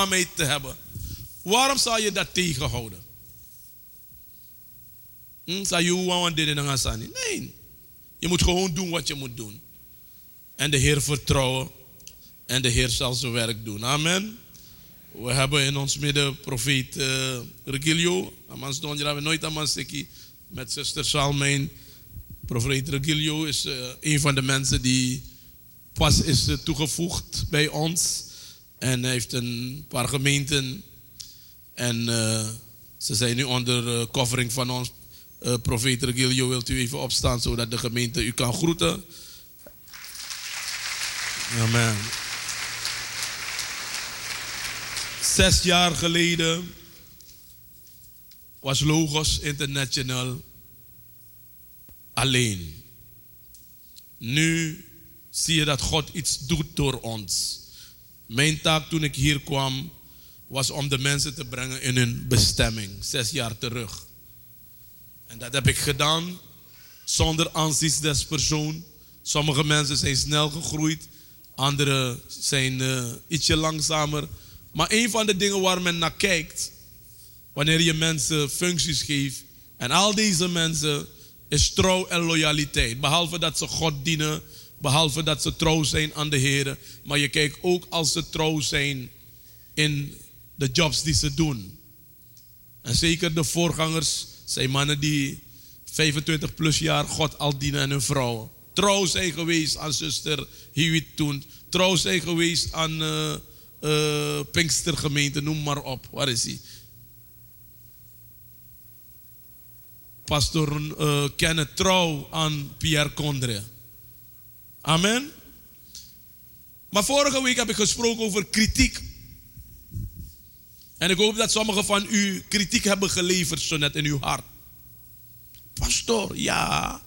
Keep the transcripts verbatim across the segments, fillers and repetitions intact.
bekwaamheid te hebben. Waarom zou je dat tegenhouden? Hm, zou je gewoon dit en dat gaan? Nee. Je moet gewoon doen wat je moet doen. En de Heer vertrouwen. En de Heer zal zijn werk doen. Amen. We hebben in ons midden profeet uh, Regilio. Amans doen we nooit amans seki met zuster Salmijn. Profeet Regilio is uh, een van de mensen die pas is uh, toegevoegd bij ons. En hij heeft een paar gemeenten. En uh, ze zijn nu onder uh, covering van ons. Uh, profeet Regilio, wilt u even opstaan zodat de gemeente u kan groeten. Amen. Zes jaar geleden was Logos International alleen. Nu zie je dat God iets doet door ons. Mijn taak toen ik hier kwam was om de mensen te brengen in hun bestemming. Zes jaar terug. En dat heb ik gedaan zonder aanzien des persoon. Sommige mensen zijn snel gegroeid. Anderen zijn uh, ietsje langzamer. Maar een van de dingen waar men naar kijkt, wanneer je mensen functies geeft, en al deze mensen, is trouw en loyaliteit. Behalve dat ze God dienen, behalve dat ze trouw zijn aan de Heer. Maar je kijkt ook als ze trouw zijn in de jobs die ze doen. En zeker de voorgangers zijn mannen die vijfentwintig plus jaar God al dienen en hun vrouwen. Trouw zijn geweest aan zuster Hiwit toen. Trouw zijn geweest aan uh, uh, Pinkstergemeente, noem maar op. Waar is hij? Pastor uh, Kenneth, trouw aan Pierre Condre. Amen. Maar vorige week heb ik gesproken over kritiek. En ik hoop dat sommigen van u kritiek hebben geleverd zo net in uw hart. Pastor, ja.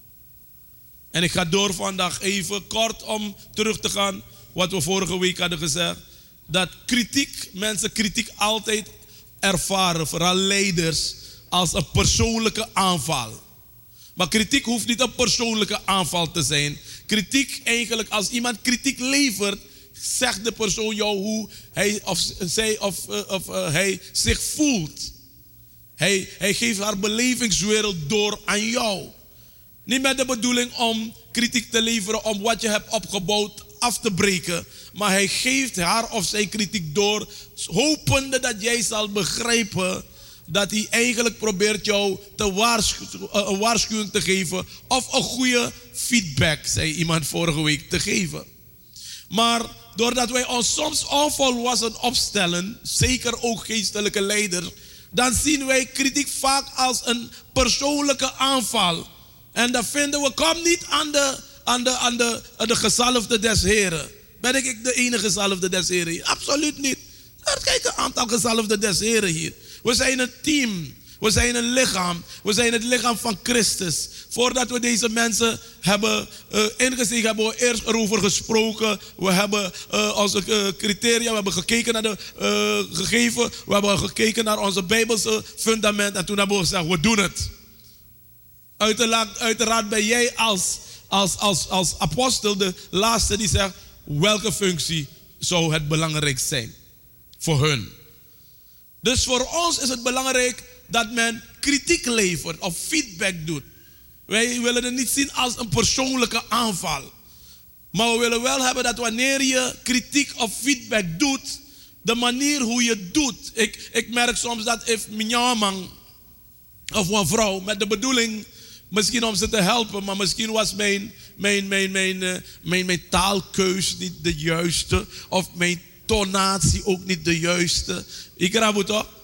En ik ga door vandaag even kort om terug te gaan wat we vorige week hadden gezegd. Dat kritiek, mensen kritiek altijd ervaren, vooral leiders, als een persoonlijke aanval. Maar kritiek hoeft niet een persoonlijke aanval te zijn. Kritiek eigenlijk, als iemand kritiek levert, zegt de persoon jou hoe hij of zij of, uh, of uh, hij zich voelt. Hij, hij geeft haar belevingswereld door aan jou. Niet met de bedoeling om kritiek te leveren om wat je hebt opgebouwd af te breken. Maar hij geeft haar of zijn kritiek door, hopende dat jij zal begrijpen dat hij eigenlijk probeert jou te waarschu- een waarschuwing te geven of een goede feedback, zei iemand vorige week, te geven. Maar doordat wij ons soms onvolwassen opstellen, zeker ook geestelijke leiders, dan zien wij kritiek vaak als een persoonlijke aanval. En dan vinden we, kom niet aan de, aan de, aan de, aan de gezalfde des Heren. Ben ik de enige gezalfde des Heren hier? Absoluut niet. Er kijken een aantal gezalfde des Heren hier. We zijn een team. We zijn een lichaam. We zijn het lichaam van Christus. Voordat we deze mensen hebben uh, ingezien, hebben we eerst erover gesproken. We hebben uh, onze uh, criteria, we hebben gekeken naar de uh, gegeven. We hebben gekeken naar onze Bijbelse fundament. En toen hebben we gezegd, we doen het. Uiteraard, uiteraard ben jij als, als, als, als apostel de laatste die zegt, welke functie zou het belangrijkst zijn voor hun. Dus voor ons is het belangrijk dat men kritiek levert of feedback doet. Wij willen het niet zien als een persoonlijke aanval. Maar we willen wel hebben dat wanneer je kritiek of feedback doet, de manier hoe je het doet. Ik, ik merk soms dat if mijn man of een vrouw met de bedoeling, misschien om ze te helpen, maar misschien was mijn, mijn, mijn, mijn, mijn, mijn, mijn taalkeus niet de juiste. Of mijn tonatie ook niet de juiste. Ik raad het toch?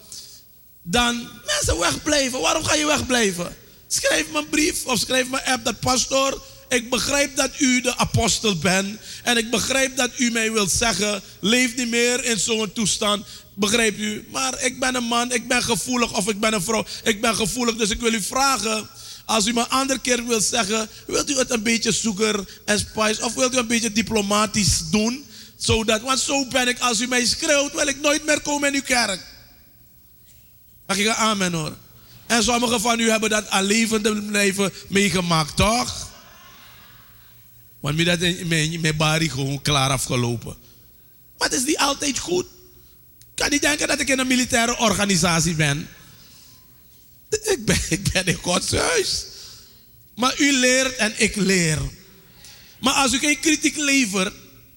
Dan mensen wegblijven. Waarom ga je wegblijven? Schrijf me een brief of schrijf me een app dat pastor, ik begrijp dat u de apostel bent. En ik begrijp dat u mij wilt zeggen, leef niet meer in zo'n toestand. Begrijpt u? Maar ik ben een man, ik ben gevoelig of ik ben een vrouw. Ik ben gevoelig, dus ik wil u vragen, als u me een andere keer wilt zeggen, wilt u het een beetje zoeker en spice of wilt u een beetje diplomatisch doen? Zodat, want zo ben ik, als u mij schreeuwt, wil ik nooit meer komen in uw kerk. Mag ik een amen hoor? En sommigen van u hebben dat al levende leven meegemaakt, toch? Want met dat in mijn bari gewoon klaar afgelopen. Maar het is niet altijd goed. kan niet denken dat ik in een militaire organisatie ben. Ik ben, ik ben in Gods huis. Maar u leert en ik leer. Maar als u geen kritiek levert,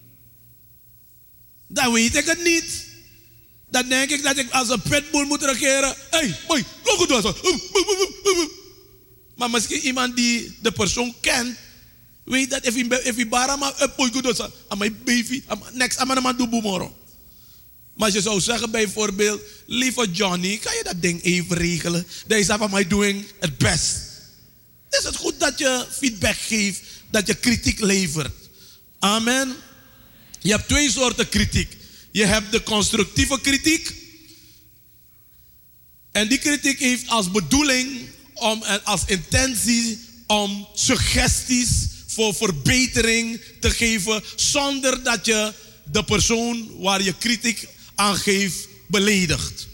dan weet ik het niet. Dan denk ik dat ik als een pitbull moet regeren. Hé, hey, boy, look at dat. Maar misschien iemand die de persoon kent, weet dat if je if je barama een boy goed doet, aan mijn baby, next aan mijn man doe boemoro. Maar als je zou zeggen bijvoorbeeld, lieve Johnny, kan je dat ding even regelen? Deze is mij doing het best. Is het goed dat je feedback geeft, dat je kritiek levert? Amen. Je hebt twee soorten kritiek. Je hebt de constructieve kritiek. En die kritiek heeft als bedoeling, om, als intentie, om suggesties voor verbetering te geven, zonder dat je de persoon waar je kritiek aan geeft beledigt.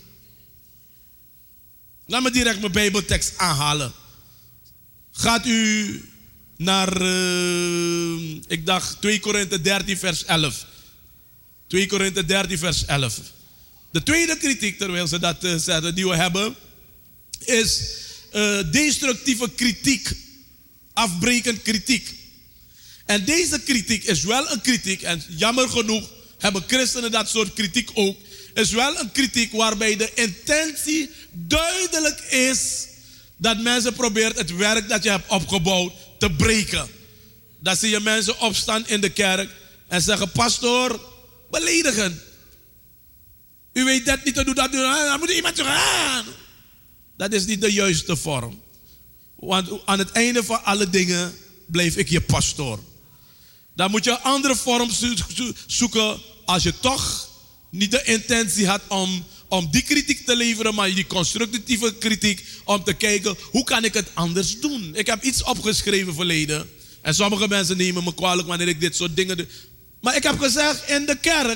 Laat me direct mijn Bijbeltekst aanhalen. Gaat u naar, uh, ik dacht twee Korinthe dertien vers elf. twee Korinthe dertien vers elf. De tweede kritiek, terwijl ze dat uh, zeggen, die we hebben, is uh, destructieve kritiek. Afbrekend kritiek. En deze kritiek is wel een kritiek, en jammer genoeg hebben christenen dat soort kritiek ook, is wel een kritiek waarbij de intentie duidelijk is dat mensen proberen het werk dat je hebt opgebouwd te breken. Dat zie je mensen opstaan in de kerk en zeggen, pastoor, beledigen. U weet dat niet te doen, dat doen. Dan moet iemand zeggen. Dat is niet de juiste vorm. Want aan het einde van alle dingen blijf ik je pastoor. Dan moet je een andere vorm zoeken als je toch niet de intentie had om, om die kritiek te leveren, maar die constructieve kritiek om te kijken, hoe kan ik het anders doen? Ik heb iets opgeschreven verleden. En sommige mensen nemen me kwalijk wanneer ik dit soort dingen doe. Maar ik heb gezegd, in de kerk,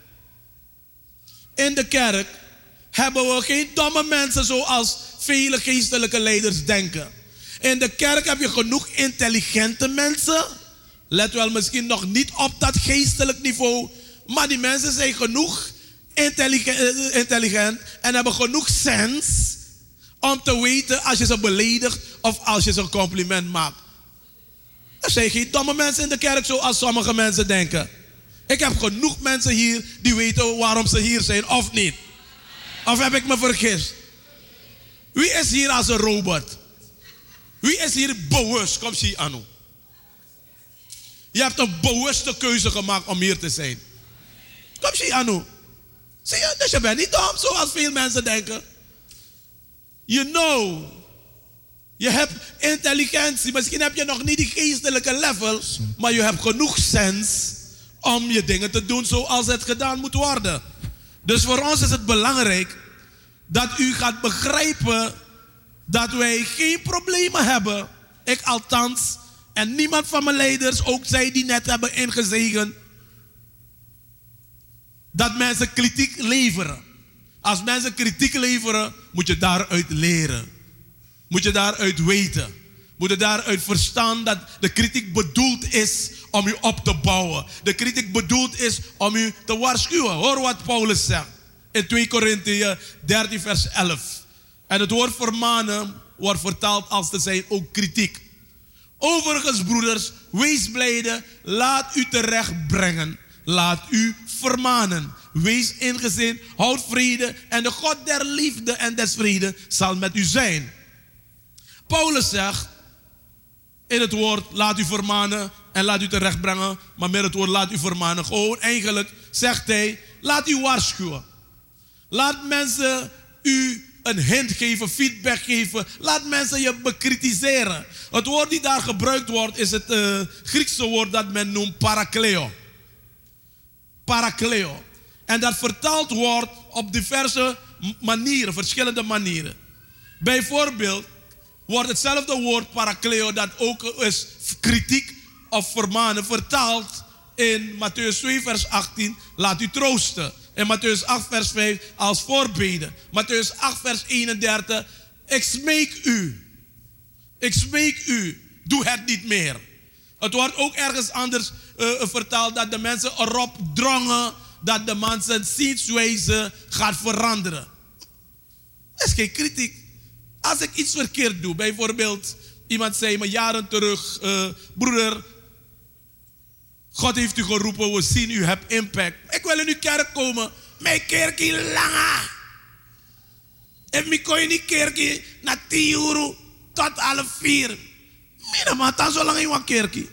in de kerk hebben we geen domme mensen zoals vele geestelijke leiders denken. In de kerk heb je genoeg intelligente mensen. Let wel, misschien nog niet op dat geestelijk niveau. Maar die mensen zijn genoeg intelligent, intelligent en hebben genoeg sens om te weten als je ze beledigt of als je ze een compliment maakt. Er zijn geen domme mensen in de kerk zoals sommige mensen denken. Ik heb genoeg mensen hier die weten waarom ze hier zijn of niet. Of heb ik me vergist? Wie is hier als een robot? Wie is hier bewust? Kom zie Anu. Je hebt een bewuste keuze gemaakt om hier te zijn. Kom zie Anu. Zie je, dus je bent niet dom zoals veel mensen denken. You know. Je hebt intelligentie. Misschien heb je nog niet die geestelijke level. Maar je hebt genoeg sens om je dingen te doen zoals het gedaan moet worden. Dus voor ons is het belangrijk dat u gaat begrijpen dat wij geen problemen hebben. Ik althans. En niemand van mijn leiders, ook zij die net hebben ingezegend, dat mensen kritiek leveren. Als mensen kritiek leveren, moet je daaruit leren. Moet je daaruit weten. Moet je daaruit verstaan dat de kritiek bedoeld is om u op te bouwen. De kritiek bedoeld is om u te waarschuwen. Hoor wat Paulus zegt in twee Korinthe dertien vers elf. En het woord vermanen wordt vertaald als te zijn ook kritiek. Overigens, broeders, wees blijde, laat u terecht brengen. Laat u vermanen. Wees ingezind, houd vrede en de God der liefde en des vrede zal met u zijn. Paulus zegt in het woord laat u vermanen en laat u terecht brengen, maar met het woord laat u vermanen. Gewoon eigenlijk zegt hij, laat u waarschuwen. Laat mensen u een hint geven, feedback geven. Laat mensen je bekritiseren. Het woord die daar gebruikt wordt is het uh, Griekse woord dat men noemt parakleo. Parakleo. En dat vertaald wordt op diverse manieren, verschillende manieren. Bijvoorbeeld wordt hetzelfde woord parakleo, dat ook is kritiek of vermanen, vertaald in Mattheüs twee vers achttien, laat u troosten. In Mattheüs acht vers vijf als voorbeden. Mattheüs acht vers eenendertig, ik smeek u. Ik smeek u, doe het niet meer. Het wordt ook ergens anders uh, vertaald dat de mensen erop drongen dat de man zijn zienswijze gaat veranderen. Dat is geen kritiek. Als ik iets verkeerd doe, bijvoorbeeld, iemand zei me jaren terug, uh, broeder, God heeft u geroepen, we zien u hebt impact. Ik wil in uw kerk komen, mijn kerk is langer. En ik kon je niet kerk na tien uur tot half vier. Mina man, dan zo lang in een kerk.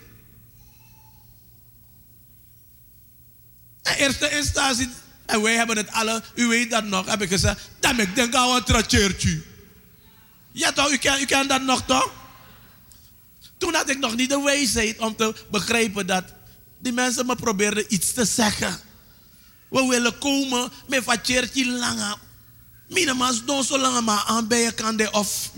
In eerste instantie, en wij hebben het alle, u weet dat nog, heb ik gezegd, dan ik denk aan een tracheertje. Ja toch, u kent, u kent dat nog toch? Toen had ik nog niet de wijsheid om te begrijpen dat die mensen me probeerden iets te zeggen. We willen komen met een tracheertje langer. Mina man, don't zo lang maar aan bij je kan de of.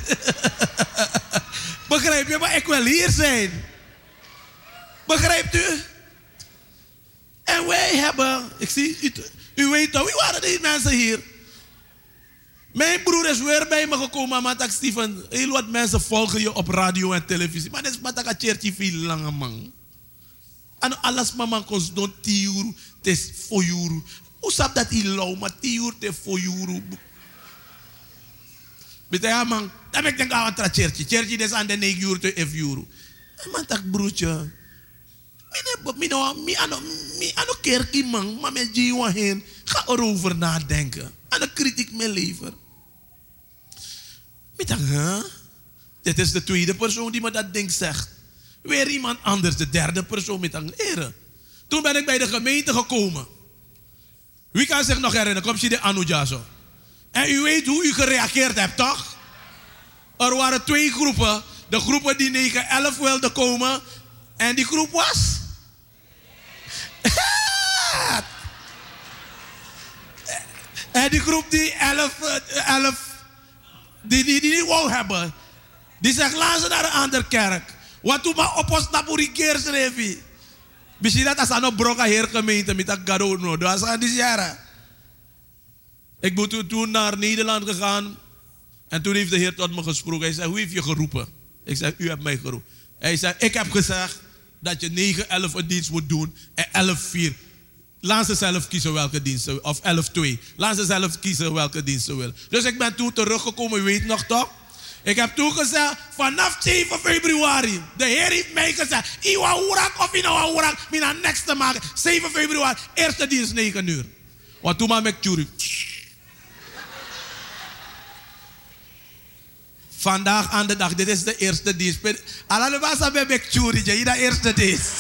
Begrijp je, maar ik wil hier zijn. Begrijpt u? En wij hebben, ik zie, u, u weet toch, wie waren die mensen hier? Mijn broer is weer bij me gekomen, maar dat Steven, heel wat mensen volgen je op radio en televisie. Maar dat is maar dat een veel langer man. En alles mama kost don tien uur, het is voor uur. Hoe snap dat hij lauw, maar tien uur, het is voor uur. Weet je, man, dan ben ik denk aan een chertje. Chertje is aan de negen uur tot elf uur. Maar dat broertje. Ik ano kerkie man, maar met Jiwa heen. Ga erover nadenken. En de kritiek me lever. Ik dacht, huh? Dit is de tweede persoon die me dat ding zegt. Weer iemand anders, de derde persoon met een ere. Toen ben ik bij de gemeente gekomen. Wie kan zich nog herinneren? Kom je de Anuja zo. En u weet hoe u gereageerd hebt, toch? Er waren twee groepen. De groepen die negen elf wilden komen. En die groep was? En die groep die elf, elf die, die, die niet wou hebben. Die zegt, laat ze naar een andere kerk. Wat doe maar op ons napuri keer schreef. Misschien dat als aan een broka heer gemeente met dat gado no. Dat is aan die jaren. Ik ben toen naar Nederland gegaan. En toen heeft de Heer tot me gesproken. Hij zei, hoe heeft je geroepen? Ik zei, u hebt mij geroepen. Hij zei, ik heb gezegd dat je negen elf een dienst moet doen. En elf vier. Laat ze zelf kiezen welke dienst ze wil. Of elf twee. Laat ze zelf kiezen welke dienst ze wil. Dus ik ben toen teruggekomen, u weet nog toch? Ik heb toen gezegd, vanaf zeven februari. De Heer heeft mij gezegd, Iwa Oerak of Ina Oerak. Mina next te maken. zeven februari. Eerste dienst negen uur. Want toen maar met Tjuri. Vandaag aan de dag, dit is de eerste dienst. Alalebasa bebek Tjuri, je de eerste dienst.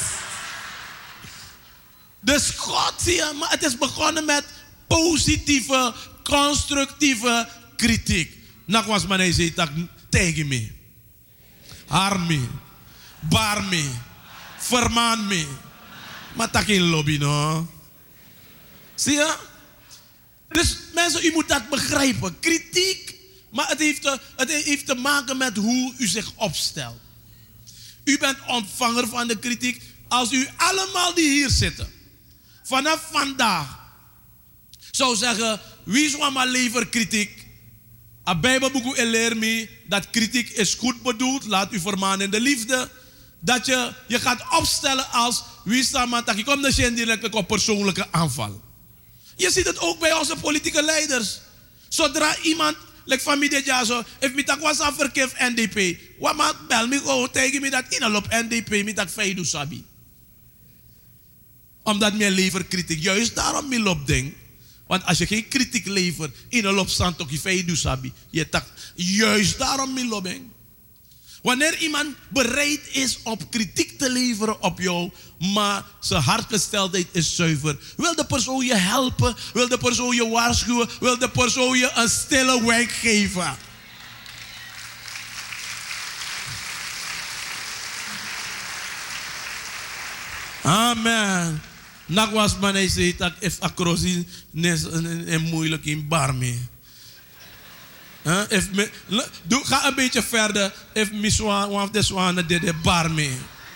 Dus God, zie je, maar het is begonnen met positieve, constructieve kritiek. Nak was maar hij zei dat tegen me, haar me, bar me, vermaan me, maar dat geen lobby no. Zie je? Dus mensen, u moet dat begrijpen. Kritiek, maar het heeft te, het heeft te maken met hoe u zich opstelt. U bent ontvanger van de kritiek. Als u allemaal die hier zitten, vanaf vandaag, zou zeggen, wie is maar lever kritiek? A Bijbelboek leert me dat kritiek is goed bedoeld. Laat u vermanen in de liefde. Dat je je gaat opstellen als wie staat maar dat komt de direct op persoonlijke aanval. Je ziet het ook bij onze politieke leiders. Zodra iemand, like familie Jazo, if me tak was aan verkeer N D P, wat maakt bel me gewoon tegen me dat in op N D P me tak feidu sabi. Omdat mijn lever kritiek, juist daarom me lop ding. Want als je geen kritiek levert, in een lopstand toch je feidu sabi. Je tak, juist daarom me lobing. Wanneer iemand bereid is om kritiek te leveren op jou, maar zijn hartgesteldheid is zuiver, wil de persoon je helpen, wil de persoon je waarschuwen, wil de persoon je een stille wenk geven. Amen. Nak was man hij zei dat if akrosi nes en moeilijk in barme. Huh? If me, doe, ga een beetje verder. If me swan, one of the swan did de barme.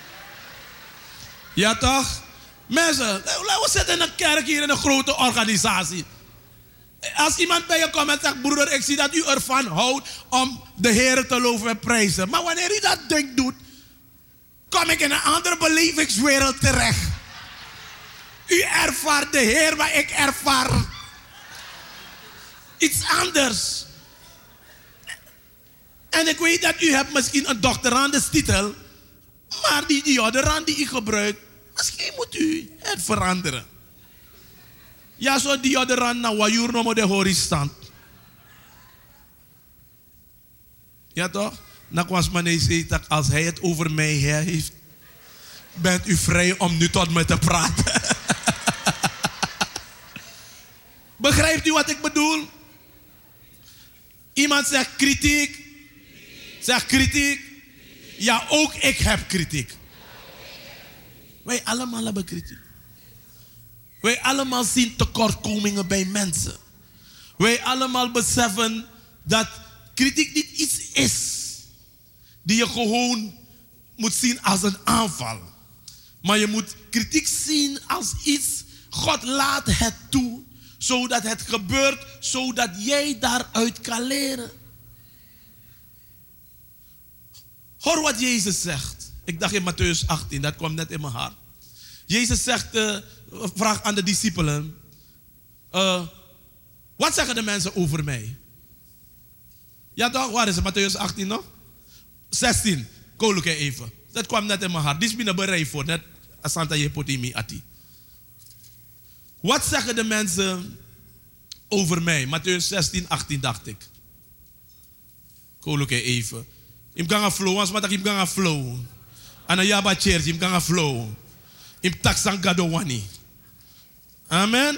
Ja toch? Mensen, laten we zitten in een kerk hier in een grote organisatie. Als iemand bij je komt en zegt, broeder, ik zie dat u ervan houdt om de Heer te loven en prijzen. Maar wanneer u dat ding doet, kom ik in een andere belevingswereld terecht. U ervaart de Heer, maar ik ervaar iets anders. En ik weet dat u hebt misschien een doctorandestitel, maar die deodorant die u gebruikt, misschien moet u het veranderen. Ja, zo deodorant na wajur no de horizon. Ja toch? Dan was meneer zegt dat als hij het over mij heeft, bent u vrij om nu tot me te praten. Begrijpt u wat ik bedoel? Iemand zegt kritiek. Zegt kritiek. Ja, ook ik heb kritiek. Wij allemaal hebben kritiek. Wij allemaal zien tekortkomingen bij mensen. Wij allemaal beseffen dat kritiek niet iets is die je gewoon moet zien als een aanval. Maar je moet kritiek zien als iets, God laat het toe, zodat het gebeurt, zodat jij daaruit kan leren. Hoor wat Jezus zegt. Ik dacht in Mattheüs achttien, dat kwam net in mijn hart. Jezus zegt, uh, vraagt aan de discipelen, uh, wat zeggen de mensen over mij? Ja toch, waar is het? Mattheüs achttien nog? zestien, koluk even. Dat kwam net in mijn hart. Dit is binnen bereid voor, net asanta je potimi ati. Wat zeggen de mensen over mij? Mattheüs zestien, achttien dacht ik. Koluk even. Ik kan gaan flow, want ik kan gaan flow. En een jaba church, ik kan gaan flow. Ik taksan gadowani. Amen.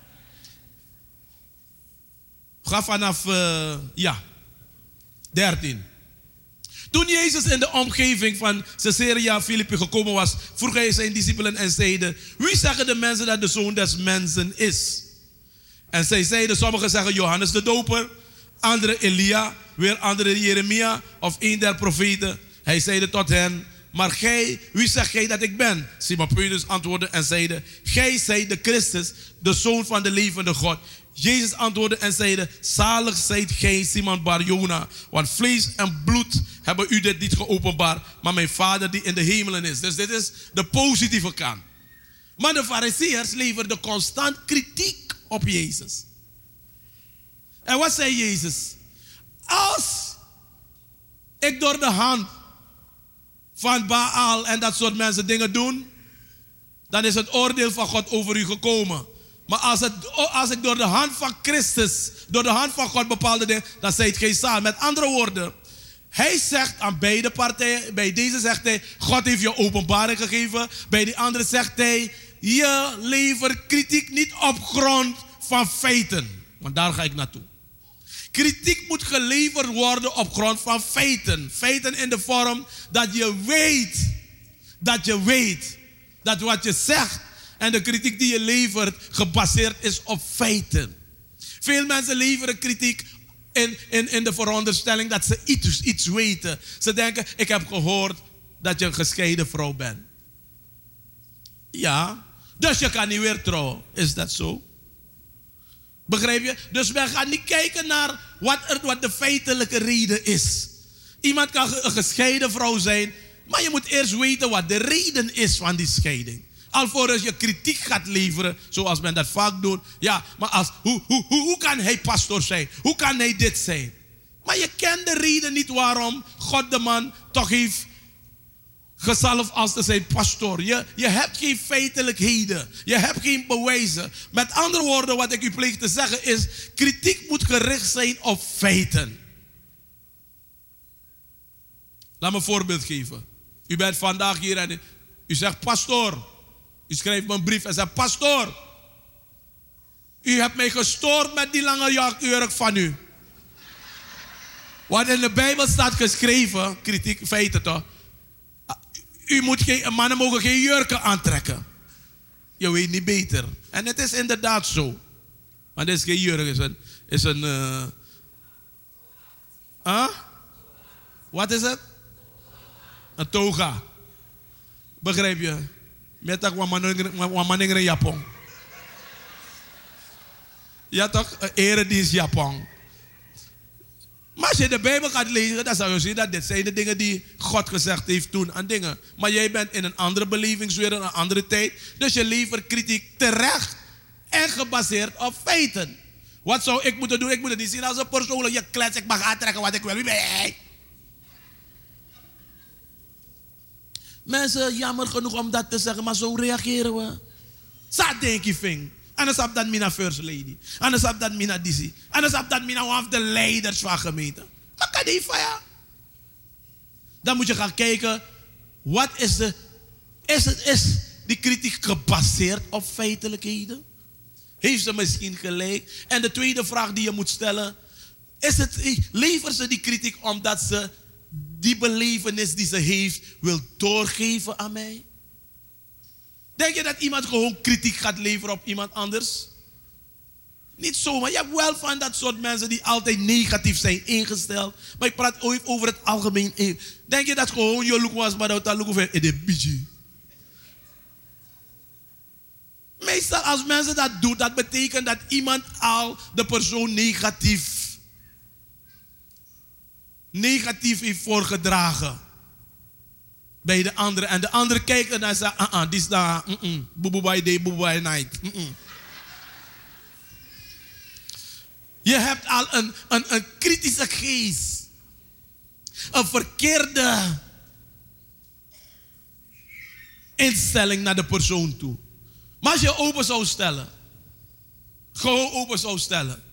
Ga vanaf, uh, ja, dertien. Toen Jezus in de omgeving van Caesarea Philippi gekomen was, vroeg hij zijn discipelen en zeide, wie zeggen de mensen dat de Zoon des Mensen is? En zij zeiden, sommigen zeggen Johannes de Doper, anderen Elia, weer anderen Jeremia of een der profeten. Hij zeide tot hen, maar gij, wie zegt gij dat ik ben? Simon Petrus antwoordde en zeide, gij zijt de Christus, de Zoon van de levende God. Jezus antwoordde en zeide, zalig zijt gij Simon Bar-Jona, want vlees en bloed hebben u dit niet geopenbaard, maar mijn Vader die in de hemelen is. Dus dit is de positieve kant. Maar de Farizeeërs leverden constant kritiek op Jezus. En wat zei Jezus? Als ik door de hand van Baal en dat soort mensen dingen doen, dan is het oordeel van God over u gekomen. Maar als, het, als ik door de hand van Christus, door de hand van God bepaalde dingen, dan zijt gij zalig. Met andere woorden, hij zegt aan beide partijen, bij deze zegt hij, God heeft je openbaring gegeven. Bij die andere zegt hij, je levert kritiek niet op grond van feiten. Want daar ga ik naartoe. Kritiek moet geleverd worden op grond van feiten. Feiten in de vorm dat je weet, dat je weet, dat wat je zegt en de kritiek die je levert gebaseerd is op feiten. Veel mensen leveren kritiek in, in, in de veronderstelling dat ze iets, iets weten. Ze denken, ik heb gehoord dat je een gescheiden vrouw bent. Ja, dus je kan niet weer trouwen. Is dat zo? Begrijp je? Dus men gaat niet kijken naar wat, er, wat de feitelijke reden is. Iemand kan een gescheiden vrouw zijn, maar je moet eerst weten wat de reden is van die scheiding. Alvorens je kritiek gaat leveren, zoals men dat vaak doet. Ja, maar als, hoe, hoe, hoe, hoe kan hij pastor zijn? Hoe kan hij dit zijn? Maar je kent de reden niet waarom God de man toch heeft gezalfd als te zijn pastoor. Je, je hebt geen feitelijkheden. Je hebt geen bewijzen. Met andere woorden, wat ik u pleeg te zeggen is, kritiek moet gericht zijn op feiten. Laat me een voorbeeld geven. U bent vandaag hier en u zegt, pastoor. U schrijft me een brief en zegt, pastoor. U hebt mij gestoord met die lange jurk van u. Want in de Bijbel staat geschreven, kritiek, feiten toch. U moet geen, mannen mogen geen jurken aantrekken. Je weet niet beter. En het is inderdaad zo. Maar dit is geen jurk, is een... Is een uh, huh? Wat is het? Een toga. Begrijp je? Met dat een Japon. Ja toch? Een eredienst Japon. Maar Als je de Bijbel gaat lezen, dan zou je zien dat dit zijn de dingen die God gezegd heeft toen aan dingen. Maar jij bent in een andere belevingswereld, een andere tijd. Dus je levert kritiek terecht en gebaseerd op feiten. Wat zou ik moeten doen? Ik moet het niet zien als een persoonlijk. Je klets, ik mag aantrekken wat ik wil. Wie ben jij? Mensen, jammer genoeg om dat te zeggen, maar zo reageren we. Zat denk je ving. Anders heb dat mina first lady. Anders heb dat mina dizzy. Anders heb dat mina one of de leiders van gemeente. Maar kan die van ja? Dan moet je gaan kijken. Wat is de... Is, het, is die kritiek gebaseerd op feitelijkheden? Heeft ze misschien gelijk? En de tweede vraag die je moet stellen. Is het, levert ze die kritiek omdat ze die belevenis die ze heeft wil doorgeven aan mij? Denk je dat iemand gewoon kritiek gaat leveren op iemand anders? Niet zomaar. Je hebt wel van dat soort mensen die altijd negatief zijn ingesteld. Maar ik praat ooit over het algemeen. Denk je dat gewoon je look was, maar dat look over de beetje? Meestal als mensen dat doen, dat betekent dat iemand al de persoon negatief, negatief heeft voorgedragen. Bij de andere. En de andere kijkt en dan zegt, ah ah, dit is daar, boeboebai day, boeboebai night. Mm -mm. Je hebt al een, een, een kritische geest. Een verkeerde instelling naar de persoon toe. Maar als je open zou stellen. Gewoon open zou stellen.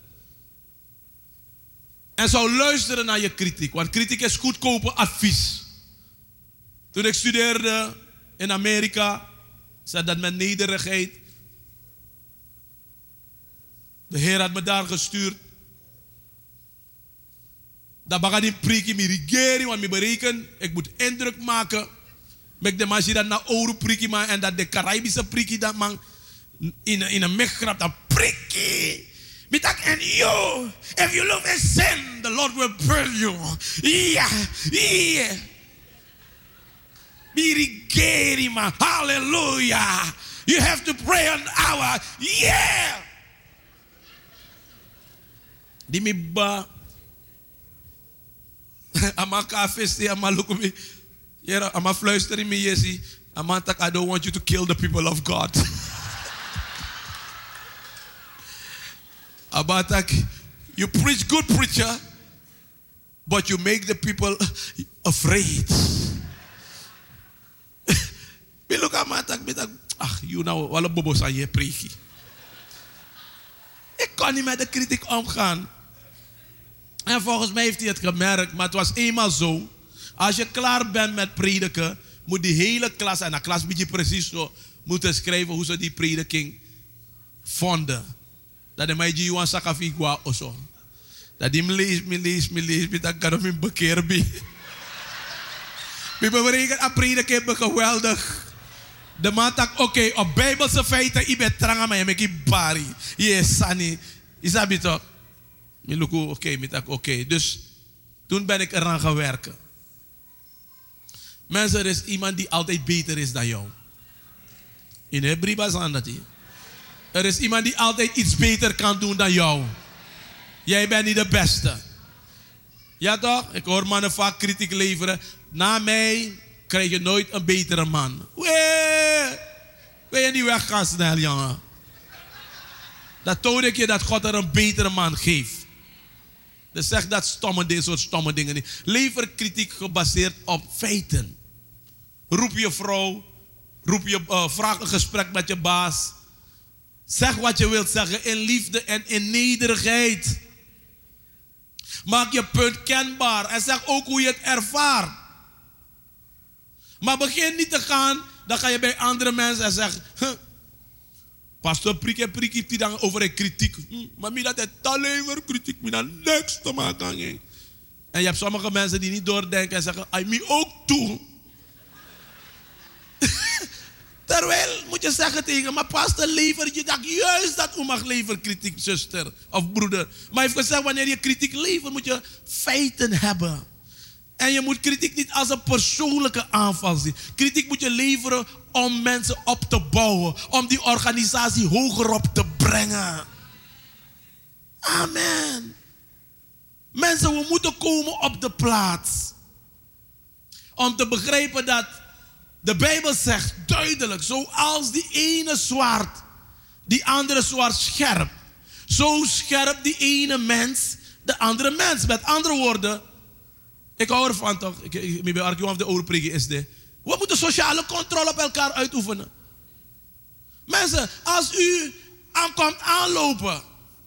En zou luisteren naar je kritiek. Want kritiek is goedkope advies. Toen ik studeerde in Amerika, zei dat met nederigheid. De Heer had me daar gestuurd. Dat baga die priki mi rigeri, want mi bereken, ik moet indruk maken. Met de machine dat na ouro priki man en dat de Caribische priki dat man in in een mekgrap dat priki. Bitak and you, if you live in sin, the Lord will burn you. Yeah, yeah. Birigeri man, hallelujah. You have to pray an hour. Yeah. Di mi ba ama kafesti ama lukumi. Yera ama fluistering me yesi. Ama tak I don't want you to kill the people of God. Abatak, you preach good preacher, but you make the people afraid. Me look at my tak, bitak, ach, you know, wala bobos aan je preekie. Ik kon niet met de kritiek omgaan. En volgens mij heeft hij het gemerkt, maar het was eenmaal zo. Als je klaar bent met prediken, moet die hele klas, en de klas beetje precies zo, moeten schrijven hoe ze die prediking vonden. Dat de mij Juan Sakafigua of zo. Dat die me leest, me leest, me leest, dat kan hem bekeer bij. We berekenen aan prediken geweldig. De man tak oké, okay, op bijbelse feiten, ik ben tranga, maar je maakt je bari. Yes, Sani. Is dat niet toch? Ik look oké, okay, ik tak oké. Okay. Dus toen ben ik eraan gaan werken. Mensen, er is iemand die altijd beter is dan jou. In Hebreeën aan dat hier. Er is iemand die altijd iets beter kan doen dan jou. Jij bent niet de beste. Ja toch? Ik hoor mannen vaak kritiek leveren. Na mij krijg je nooit een betere man. Wee! Wil je niet weggaan snel, jongen? Dat toon ik je dat God er een betere man geeft. Dus zeg dat stomme, dit soort stomme dingen niet. Lever kritiek gebaseerd op feiten. Roep je vrouw. Roep je, uh, vraag een gesprek met je baas. Zeg wat je wilt zeggen in liefde en in nederigheid. Maak je punt kenbaar en zeg ook hoe je het ervaart. Maar begin niet te gaan, dan ga je bij andere mensen en zeg, huh, pastor prikje prikje die dan over een kritiek. Hm, maar mij dat het alleen over kritiek, mij dan niks te maken. En je hebt sommige mensen die niet doordenken en zeggen, I me ook toe. Terwijl moet je zeggen tegen, maar pastor lever je dat juist dat u mag leveren kritiek, zuster of broeder. Maar hij heeft gezegd, wanneer je kritiek levert, moet je feiten hebben. En je moet kritiek niet als een persoonlijke aanval zien. Kritiek moet je leveren om mensen op te bouwen. Om die organisatie hoger op te brengen. Amen. Mensen, we moeten komen. komen op de plaats om te begrijpen dat de Bijbel zegt duidelijk, zoals die ene zwaard, die andere zwaard scherp, zo scherp die ene mens de andere mens. Met andere woorden, ik hou ervan toch, ik, ik, ik ben argument of de oorpreken is dit. We moeten sociale controle op elkaar uitoefenen. Mensen, als u aankomt aanlopen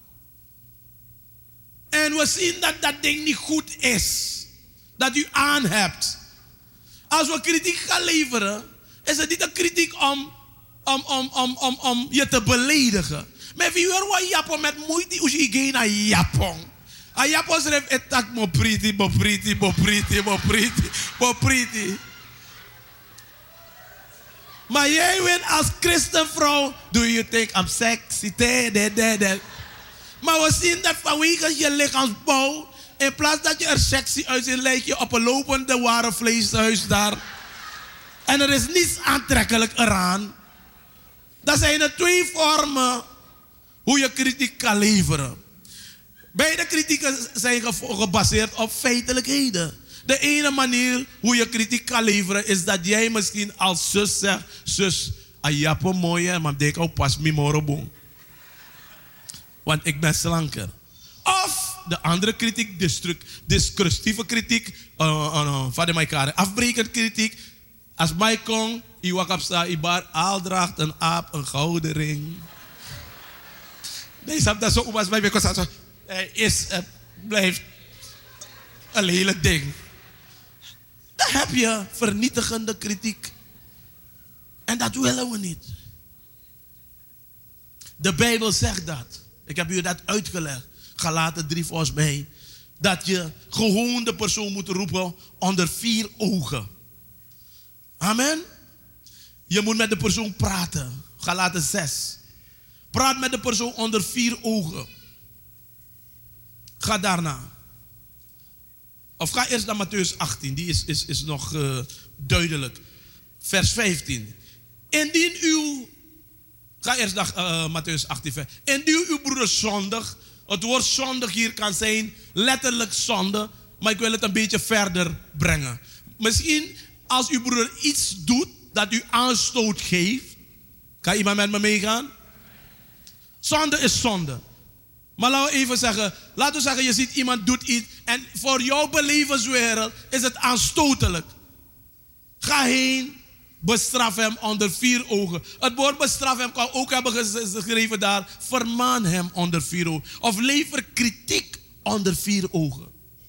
en we zien dat dat ding niet goed is, dat u aan hebt. Als we kritiek gaan leveren, is het niet een kritiek om, om, om, om, om, om je te beledigen. Maar wie hoor wat Japon met moeite, hoe je geen naar Japon. A Japon schrijft, etak mo pretty, mo pretty, mo pretty, mo pretty, mo pretty. Maar jij bent als christenvrouw, do you think I'm sexy? De, de, de, de. Maar we zien dat vanwege je lichaamsbouw, in plaats dat je er sexy uitziet, lijkt je op een lopende ware vleeshuis daar. En er is niets aantrekkelijk eraan. Dat zijn de twee vormen hoe je kritiek kan leveren. Beide kritieken zijn gebaseerd op feitelijkheden. De ene manier hoe je kritiek kan leveren is dat jij misschien als zus zegt, zus, ayapo mooi, maar denk ook pas mi morobong. Want ik ben slanker. Of de andere kritiek, discursieve kritiek, uh, uh, van de karen, afbrekend kritiek. Als mij kon, i wakap sta, i bar, al draagt een aap een gouden ring. Nee, snap dat zo, was mij bekend. Hij is, uh, blijft een lelijk ding. Dan heb je vernietigende kritiek. En dat willen we niet. De Bijbel zegt dat. Ik heb u dat uitgelegd. Galaten drie volgens mij. Dat je gewoon de persoon moet roepen onder vier ogen. Amen. Je moet met de persoon praten. Galaten zes. Praat met de persoon onder vier ogen. Ga daarna. Of ga eerst naar Mattheüs achttien. Die is, is, is nog uh, duidelijk. Vers vijftien. Indien uw... Ga eerst naar uh, Mattheüs achttien. Indien uw broeder zondig. Het woord zondig hier kan zijn letterlijk zonde. Maar ik wil het een beetje verder brengen. Misschien als uw broeder iets doet dat u aanstoot geeft. Kan iemand met me meegaan? Zonde is zonde. Maar laten we even zeggen, laten we zeggen, je ziet iemand doet iets en voor jouw belevenswereld is het aanstotelijk. Ga heen, bestraf hem onder vier ogen. Het woord bestraf hem kan ook hebben geschreven daar, vermaan hem onder vier ogen. Of lever kritiek onder vier ogen.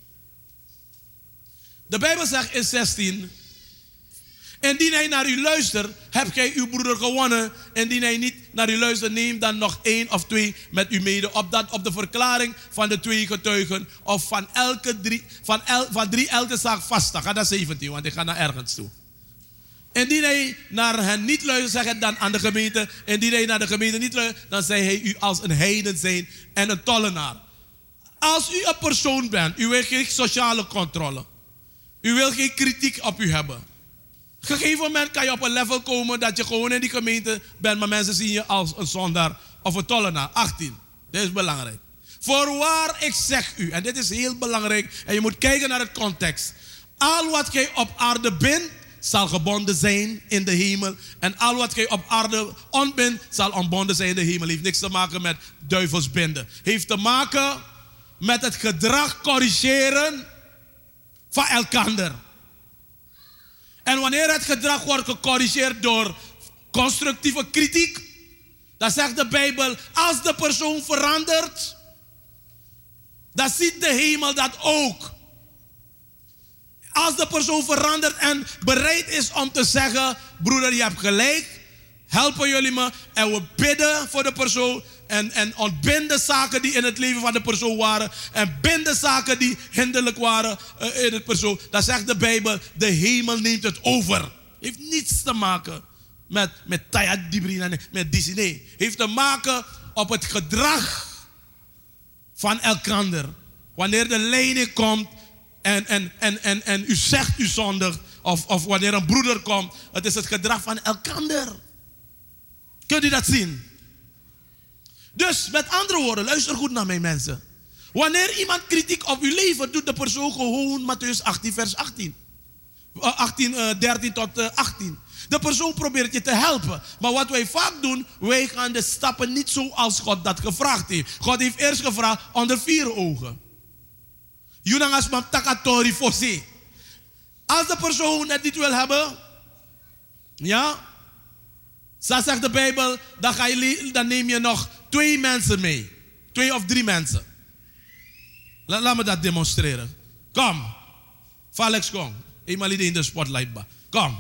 De Bijbel zegt in zestien, indien hij naar u luistert, hebt gij uw broeder gewonnen. Indien hij niet naar u luistert, neem dan nog één of twee met u mede. Opdat op de verklaring van de twee getuigen, of van, elke drie, van, el, van drie elke zaak vaststaat. Ga naar zeventien, want ik ga naar ergens toe. Indien hij naar hen niet luistert, zeg het dan aan de gemeente. Indien hij naar de gemeente niet luistert, dan zei hij u als een heiden zijn en een tollenaar. Als u een persoon bent, u wil geen sociale controle. U wil geen kritiek op u hebben. Op een gegeven moment kan je op een level komen dat je gewoon in die gemeente bent, maar mensen zien je als een zondaar of een tollenaar. achttien. Dit is belangrijk. Voorwaar, ik zeg u, en dit is heel belangrijk, en je moet kijken naar het context. Al wat gij op aarde bindt, zal gebonden zijn in de hemel. En al wat gij op aarde ontbindt, zal ontbonden zijn in de hemel. Heeft niks te maken met duivelsbinden. Heeft te maken met het gedrag corrigeren van elkander. En wanneer het gedrag wordt gecorrigeerd door constructieve kritiek, dan zegt de Bijbel, als de persoon verandert, dan ziet de hemel dat ook. Als de persoon verandert en bereid is om te zeggen, broeder, je hebt gelijk, helpen jullie me en we bidden voor de persoon en, en ontbinden zaken die in het leven van de persoon waren en binden zaken die hinderlijk waren uh, in het persoon. Dan zegt de Bijbel, de hemel neemt het over. Heeft niets te maken met met Taya Dibrina, met Disney. Nee, heeft te maken op het gedrag van elkander. Wanneer de leiding komt en, en, en, en, en u zegt u zondig, of, of wanneer een broeder komt, het is het gedrag van elkander. Kunt u dat zien? Dus met andere woorden, luister goed naar mij mensen. Wanneer iemand kritiek op u levert, doet de persoon gewoon Mattheüs achttien, vers achttien. achttien, dertien tot achttien. De persoon probeert je te helpen. Maar wat wij vaak doen, wij gaan de stappen niet zoals God dat gevraagd heeft. God heeft eerst gevraagd onder vier ogen. Junangas mam takatori fosi. Als de persoon het niet wil hebben, ja, zo zegt de Bijbel, dan, ga je, dan neem je nog twee mensen mee. Twee of drie mensen. La, laat me dat demonstreren. Kom. Falex, kom. Eenmaal in de spotlight. Ba. Kom.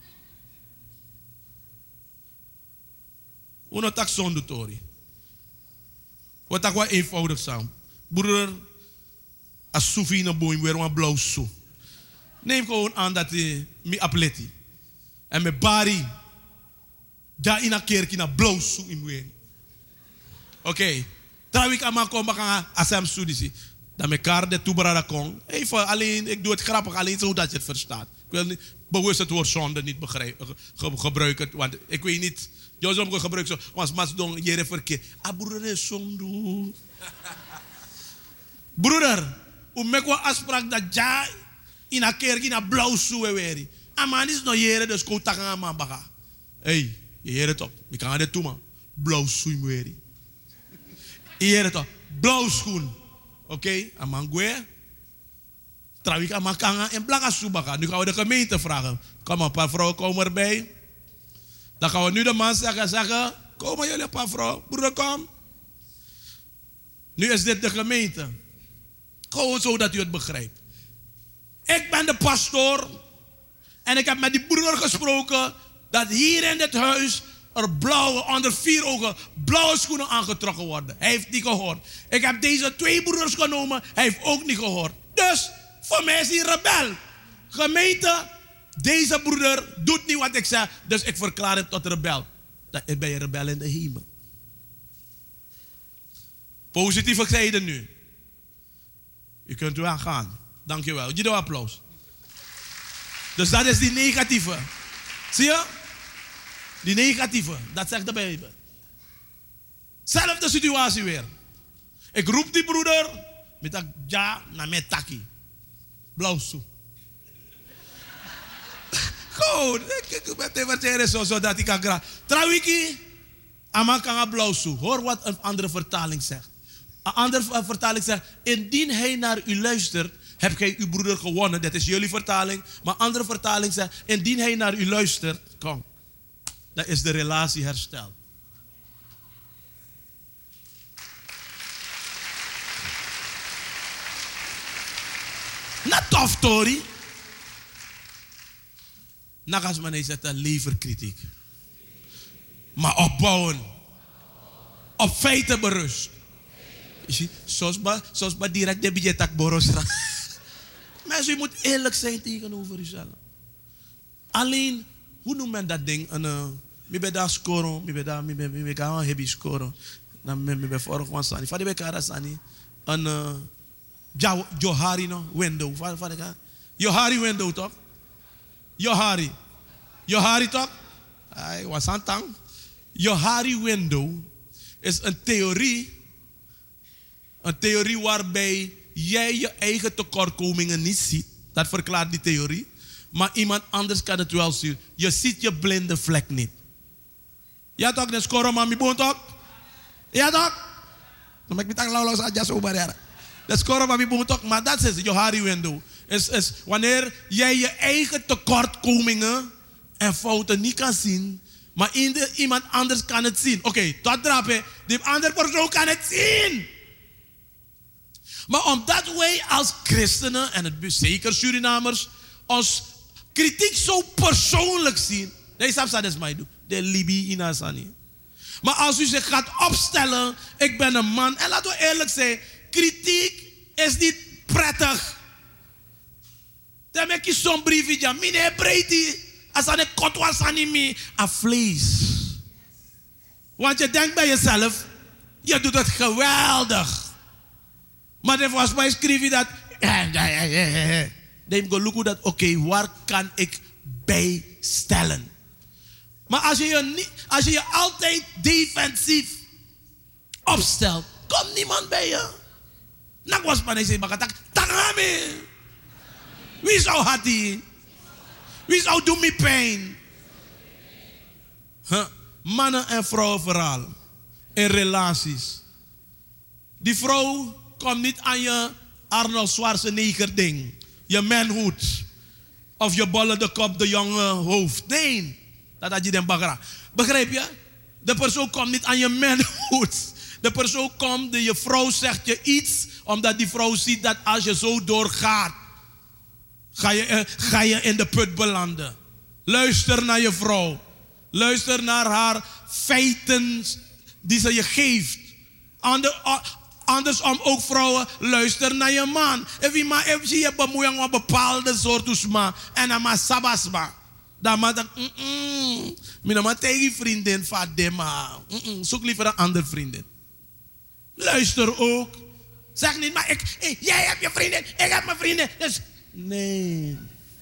Uno tak zo'n tori. Wat ik wel eenvoudig zou. Broeder, als Soefie in een boom weer een blauw soe. Neem gewoon aan dat hij me atleti. En met bari. Daar in een kerk in een blauw soe in boeien. Oké. Trouw ik aan mijn kom, gaan asem studie. Dan met elkaar de toebrada kon. Even alleen, ik doe het grappig, alleen zodat je het verstaat. Ik wil niet bewust het woord zonde niet begrijpen, gebruiken, want ik weet niet. Jou zou gebruiken zo, want mas don jere verkeer. Ah broeder is zonde. Broeder, hoe mek wel afspraak dat ja in een kerk in een blauw soe weer. Ah man is nog jere dus ko takken aan man baga. Hey, je jere top. Ik kan het doen man. Blauw soe weer. Je jere top. Blauw schoen. Oké, okay, amangwe. Trouwens, amakanga en blaka subaka. Nu gaan we de gemeente vragen. Kom maar, een paar vrouwen komen erbij. Dan gaan we nu de man zeggen, zeggen, kom maar jullie een paar vrouwen. Broeder, kom. Nu is dit de gemeente. Gewoon zo dat u het begrijpt. Ik ben de pastoor. En ik heb met die broeder gesproken. Dat hier in dit huis er blauwe, onder vier ogen, blauwe schoenen aangetrokken worden. Hij heeft niet gehoord. Ik heb deze twee broeders genomen. Hij heeft ook niet gehoord. Dus, voor mij is hij rebel. Gemeente, deze broeder doet niet wat ik zeg. Dus ik verklaar hem tot rebel. Dan ben je rebel in de hemel. Positieve zijde nu. U kunt u aangaan. Dankjewel. Je doet applaus. Dus dat is die negatieve. Zie je? Die negatieve. Dat zegt de Bijbel. Zelfde situatie weer. Ik roep die broeder. Met dat ja naar mijn taki. Blauw zo. Goed. Ik ben te vertellen zo, zodat ik kan graag. Trouwiki. Ama kan blauw zo. Hoor wat een andere vertaling zegt. Een andere vertaling zegt. Indien hij naar u luistert. Heb gij uw broeder gewonnen. Dat is jullie vertaling. Maar een andere vertaling zegt. Indien hij naar u luistert. Kom. Dan is de relatie hersteld. Na tof, Tori. Nagas man zegt een leverkritiek. Maar opbouwen. Op feiten berust. Zoals bij direct de budgetak borosra. Mensen, u moet eerlijk zijn tegenover uzelf. Alleen, hoe noemt men dat ding? Een, uh, mi ben daar scoren, mi ben daar, mi ben, mi ben gaan hebben scoren. Dan mi ben vorig one sani. Vadi ben kara sani. Een uh, Johari no window. Vadi vadi ka. Johari window toch? Johari. Johari toch? Ay, was aan tang. Johari window is een theorie. Een theorie waarbij jij je eigen tekortkomingen niet ziet. Dat verklaart die theorie. Maar iemand anders kan het wel zien. Je ziet je blinde vlek niet. Ja toch, de score mami boon toch? Ja toch? Dan ben ik niet lauw lauw zo over. De score mami boon toch? Maar dat is je Johari window. Is, is wanneer jij je eigen tekortkomingen en fouten niet kan zien. Maar iemand anders kan het zien. Oké, okay, tot drapen. Die andere persoon kan het zien. Maar omdat wij als christenen, en het zeker Surinamers, ons kritiek zo persoonlijk zien. Nee, snap dat is mij doen. De Libi inasani. Maar als u zich gaat opstellen, ik ben een man. En laten we eerlijk zijn, kritiek is niet prettig. Dan heb je zo'n briefje, ja, mine breedie. Als aan een kot was aan me, a vlees. Want je denkt bij jezelf, je doet het geweldig. Maar dan volgens mij schreef je dat. Dan go look dat, oké, okay, waar kan ik bij stellen? Maar als je je, niet, als je je altijd defensief opstelt, komt niemand bij je. Nak was panay say bakatak. Tangami. Wie zou hati? Wie zou doen me pijn? Huh? Mannen en vrouwen vooral. In relaties. Die vrouw komt niet aan je Arnold Schwarzenegger ding. Je manhood. Of je ballen de kop, de jonge hoofd. Nee. Dat had je den bagra. Begrijp je? De persoon komt niet aan je manhood. De persoon komt, de, je vrouw zegt je iets. Omdat die vrouw ziet dat als je zo doorgaat. Ga je, uh, ga je in de put belanden. Luister naar je vrouw. Luister naar haar feiten die ze je geeft. Ander, uh, andersom ook vrouwen, luister naar je man. Even maar even je bemoeien met bepaalde soorten sma en dan maar sabasma. Dan maar dan, mm mm, maar tegen vriendin van dem maar, zoek liever een andere vriendin. Luister ook. Zeg niet, maar ik, hey, jij hebt je vriendin, ik heb mijn vriendin. Dus, nee.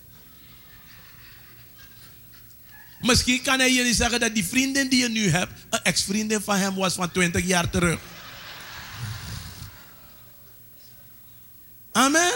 Misschien kan hij jullie zeggen dat die vriendin die je nu hebt, een ex-vriendin van hem was van twintig jaar terug. Amen.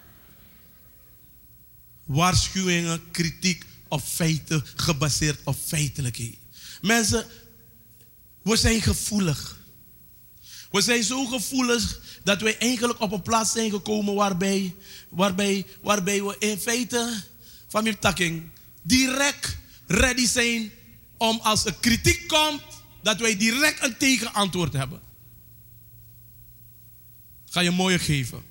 Waarschuwingen, kritiek op feiten, gebaseerd op feitelijkheid. Mensen, we zijn gevoelig. We zijn zo gevoelig dat we eigenlijk op een plaats zijn gekomen waarbij, waarbij, waarbij we in feite, van mijn takking, direct ready zijn om als er kritiek komt, dat wij direct een tegenantwoord hebben. Ga je mooier geven.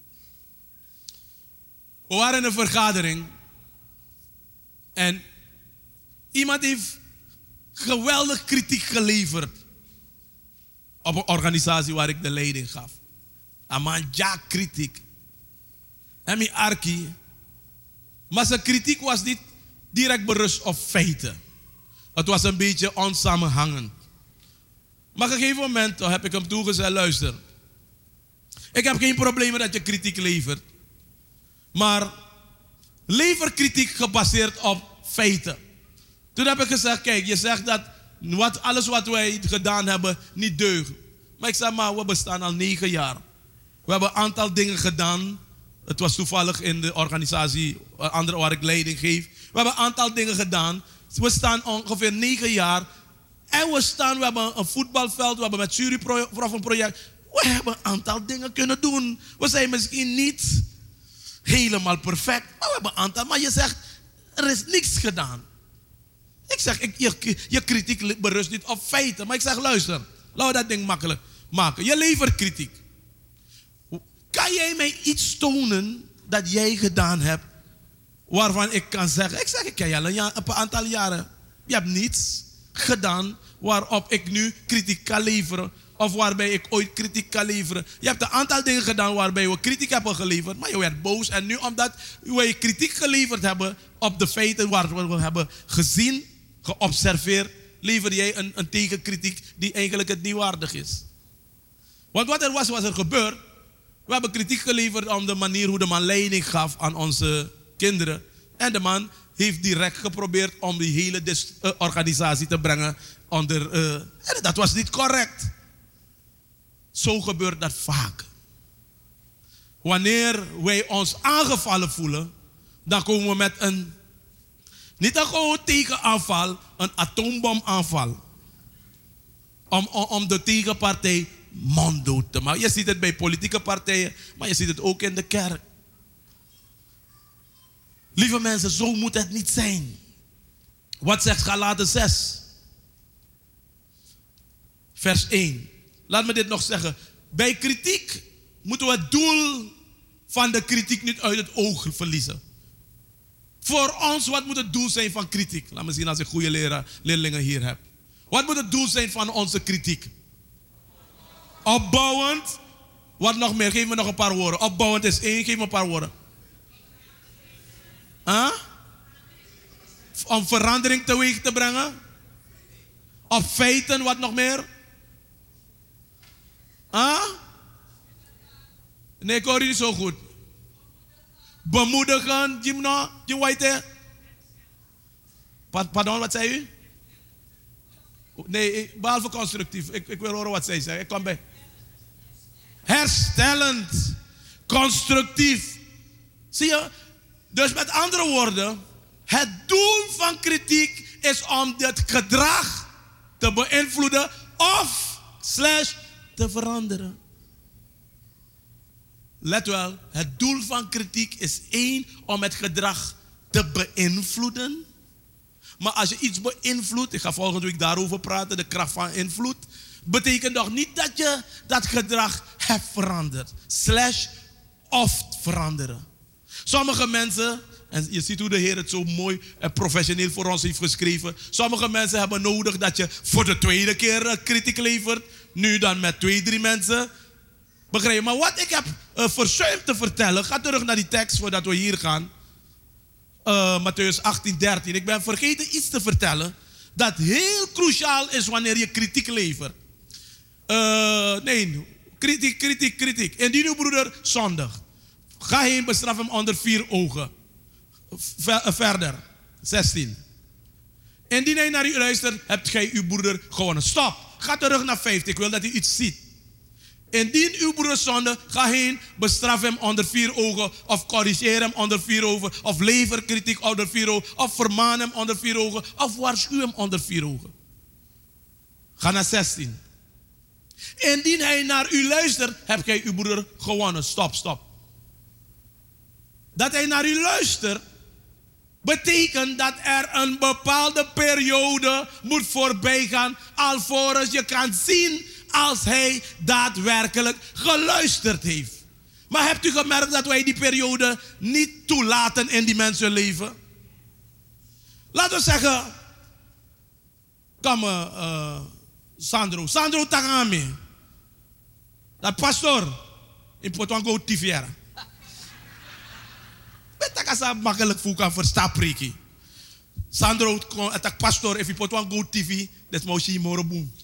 We waren in een vergadering en iemand heeft geweldig kritiek geleverd op een organisatie waar ik de leiding gaf. Een man ja kritiek. En mijn arki. Maar zijn kritiek was niet direct berust op feiten. Het was een beetje onsamenhangend. Maar op een gegeven moment heb ik hem toegezegd, luister. Ik heb geen probleem dat je kritiek levert. Maar lever kritiek gebaseerd op feiten. Toen heb ik gezegd, kijk, je zegt dat wat, alles wat wij gedaan hebben niet deugt. Maar ik zeg, maar we bestaan al negen jaar. We hebben een aantal dingen gedaan. Het was toevallig in de organisatie, andere waar ik leiding geef. We hebben een aantal dingen gedaan. We staan ongeveer negen jaar. En we staan, we hebben een voetbalveld, we hebben met Zuriprof een project. We hebben een aantal dingen kunnen doen. We zijn misschien niet helemaal perfect, maar we hebben een aantal. Maar je zegt, er is niks gedaan. Ik zeg, ik, je, je kritiek berust niet op feiten. Maar ik zeg, luister, laten we dat ding makkelijk maken. Je levert kritiek. Kan jij mij iets tonen dat jij gedaan hebt, waarvan ik kan zeggen, ik zeg, ik ken je al een, jaar, een paar aantal jaren. Je hebt niets gedaan waarop ik nu kritiek kan leveren. Of waarbij ik ooit kritiek kan leveren. Je hebt een aantal dingen gedaan waarbij we kritiek hebben geleverd. Maar je werd boos. En nu omdat we kritiek geleverd hebben op de feiten waar we hebben gezien, geobserveerd, lever jij een, een tegenkritiek die eigenlijk het niet waardig is. Want wat er was, was er gebeurd. We hebben kritiek geleverd om de manier hoe de man leiding gaf aan onze kinderen. En de man heeft direct geprobeerd om die hele dis- uh, organisatie te brengen onder... Uh, en dat was niet correct. Zo gebeurt dat vaak. Wanneer wij ons aangevallen voelen, dan komen we met een, niet een gewoon tegenaanval, een atoombomaanval. Om, om, om de tegenpartij monddood te maken. Je ziet het bij politieke partijen, maar je ziet het ook in de kerk. Lieve mensen, zo moet het niet zijn. Wat zegt Galaten zes? Vers één. Laat me dit nog zeggen. Bij kritiek moeten we het doel van de kritiek niet uit het oog verliezen. Voor ons, wat moet het doel zijn van kritiek? Laat me zien als ik goede leraar, leerlingen hier heb. Wat moet het doel zijn van onze kritiek? Opbouwend. Wat nog meer? Geef me nog een paar woorden. Opbouwend is één. Geef me een paar woorden. Huh? Om verandering teweeg te brengen. Op feiten, wat nog meer? Huh? Nee, ik hoor je niet zo goed. Bemoedigen, Jim no, Jim White. Pardon, wat zei u? Nee, behalve constructief. Ik, ik wil horen wat zij zei. Ik kom bij. Herstellend. constructief. Zie je? Dus met andere woorden, het doel van kritiek is om het gedrag te beïnvloeden of slash te veranderen. Let wel, het doel van kritiek is één, om het gedrag te beïnvloeden. Maar als je iets beïnvloedt, ik ga volgende week daarover praten, de kracht van invloed, betekent nog niet dat je dat gedrag hebt veranderd. Slash of veranderen. Sommige mensen, en je ziet hoe de Heer het zo mooi en professioneel voor ons heeft geschreven. Sommige mensen hebben nodig dat je voor de tweede keer kritiek levert. Nu dan met twee, drie mensen. Begrijp je? Maar wat ik heb uh, verzuimd te vertellen, ga terug naar die tekst voordat we hier gaan. Uh, Mattheüs achttien, dertien. Ik ben vergeten iets te vertellen dat heel cruciaal is wanneer je kritiek levert. Uh, nee, kritiek, kritiek, kritiek. Indien uw broeder zondigt, ga heen, bestraf hem onder vier ogen. Ver, verder, zestien. Indien hij naar u luistert, hebt gij uw broeder gewonnen. Stop, ga terug naar vijftien. Ik wil dat u iets ziet. Indien uw broeder zonde, ga heen, bestraf hem onder vier ogen, of corrigeer hem onder vier ogen, of lever kritiek onder vier ogen, of vermaan hem onder vier ogen, of waarschuw hem onder vier ogen. Ga naar zestien. Indien hij naar u luistert, hebt gij uw broeder gewonnen. Stop, stop. Dat hij naar u luistert, betekent dat er een bepaalde periode moet voorbij gaan, alvorens je kan zien als hij daadwerkelijk geluisterd heeft. Maar hebt u gemerkt dat wij die periode niet toelaten in die mensenleven? Laten we zeggen, kom uh, Sandro, Sandro Tagami, dat pastor in Potwango T V R. Dat is makkelijk voor kan verstaan. Sandro, het pastor, if je Potwango T V, dat is mooi moreboom.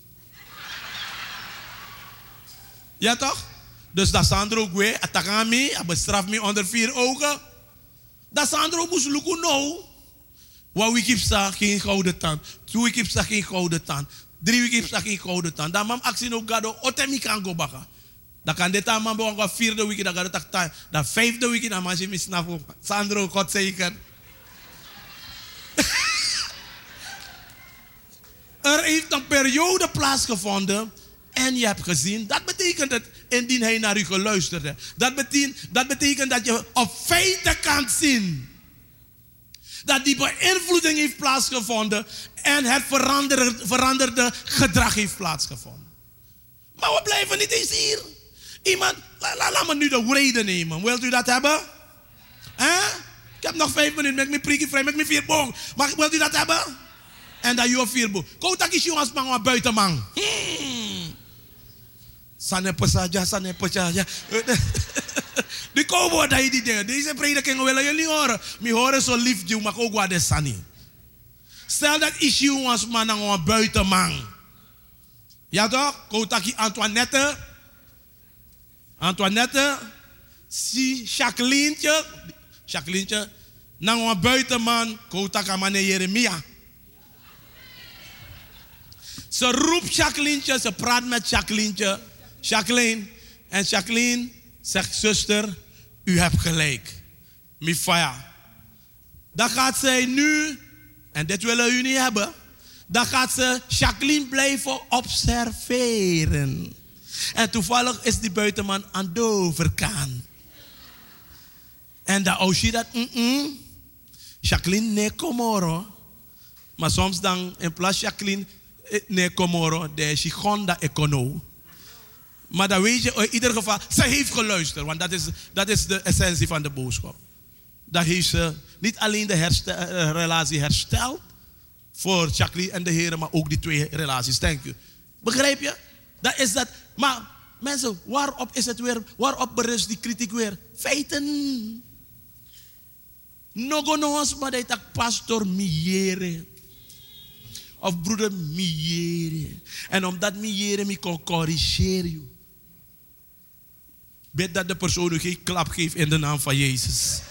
Ja toch? Dus dat Sandro gwe, attack me, hij bestraft me onder vier ogen. Dat Sandro moest lukken nou. One week heeft ze geen gouden tand. Twee week heeft ze geen gouden tand. Drie week heeft ze geen gouden tand. Dan mam actie no gado, otemi kan go baka. Dan kan dit aan man bewangen vierde week, dan gaat het tak. Dan vijfde week, dan man je misnaf. Sandro, God zeker. Er heeft een periode plaatsgevonden. En je hebt gezien, dat betekent het, indien hij naar u geluisterd heeft. Dat betekent, dat betekent dat je op feiten kan zien dat die beïnvloeding heeft plaatsgevonden en het veranderde, veranderde gedrag heeft plaatsgevonden. Maar we blijven niet eens hier. Iemand, laat la, la me nu de vrede nemen. Wilt u dat hebben? Huh? Ik heb nog vijf minuten, met mijn prikkie vrij, met mijn vier boog. Maar wilt u dat hebben? En dat je vier boog. Koutak is jongens man buiten man. Hmm. Sane pesaja, sane pesaja. Die cowboy dat je die dingen. Deze prediking willen jullie horen. Mi horen zo lief, maar ook wat is sani. Stel dat issue was man aan buitenman. Ja toch? Koutaki Antoinette. Antoinette. Si Jacqueline. Jacqueline. Nang een buitenman. Koutaka mane Jeremia. Ze roept Jacqueline. Ze praat met Jacqueline. Jacqueline. En Jacqueline zegt, zuster, u hebt gelijk. Mifaya. Dan gaat zij nu, en dit willen u niet hebben, dan gaat ze Jacqueline blijven observeren. En toevallig is die buitenman aan de overkant. En dan als je dat, mm-mm, Jacqueline nee komoro. Maar soms dan in plaats Jacqueline nee komoro, de is Gonda econo. Maar dan weet je, in ieder geval, ze heeft geluisterd. Want dat is, dat is de essentie van de boodschap. Dat heeft ze niet alleen de herstel, uh, relatie hersteld voor Jacqueline en de heren, maar ook die twee relaties. Thank you. Begrijp je? Dat is dat. Maar mensen, waarop is het weer, waarop berust die kritiek weer? Feiten. Nogonos, maar dat is pastor miere. Of broeder miere. En omdat miere me kan corrigeren. Bid dat de persoon u geen klap geeft in de naam van Jezus.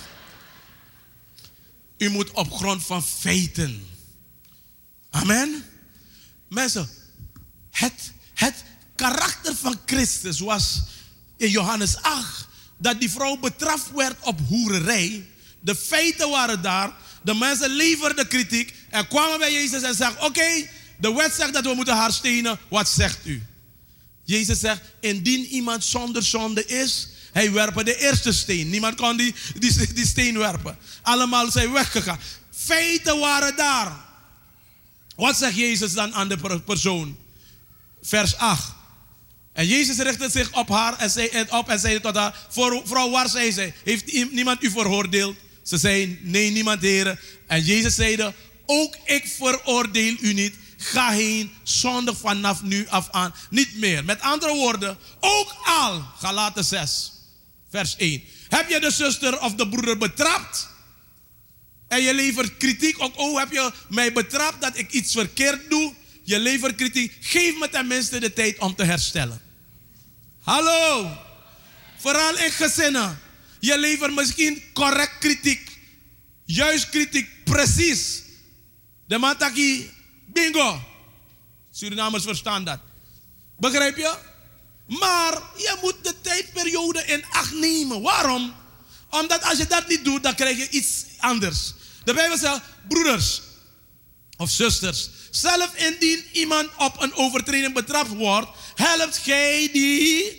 U moet op grond van feiten. Amen. Mensen, het, het karakter van Christus was in Johannes acht dat die vrouw betrapt werd op hoererij. De feiten waren daar. De mensen leverden kritiek en kwamen bij Jezus en zeiden, oké, okay, de wet zegt dat we moeten haar stenen. Wat zegt u? Jezus zegt, indien iemand zonder zonde is, hij werpen de eerste steen. Niemand kon die, die, die steen werpen. Allemaal zijn weggegaan. Feiten waren daar. Wat zegt Jezus dan aan de persoon? Vers acht. En Jezus richtte zich op haar en zei, op en zei tot haar, vrouw, waar zei zij? Heeft niemand u veroordeeld? Ze zei, nee, niemand, heren. En Jezus zeide, ook ik veroordeel u niet. Ga heen, zondig vanaf nu af aan. Niet meer. Met andere woorden, ook al, Galaten zes, vers één. Heb je de zuster of de broeder betrapt? En je levert kritiek. Ook, oh, heb je mij betrapt dat ik iets verkeerd doe? Je levert kritiek. Geef me tenminste de tijd om te herstellen. Hallo. Vooral in gezinnen. Je levert misschien correct kritiek. Juist kritiek. Precies. De mataki. Bingo. Surinamers verstaan dat. Begrijp je? Maar je moet de tijdperiode in acht nemen. Waarom? Omdat als je dat niet doet, dan krijg je iets anders. De Bijbel zegt, broeders of zusters, zelf indien iemand op een overtreding betrapt wordt, helpt gij die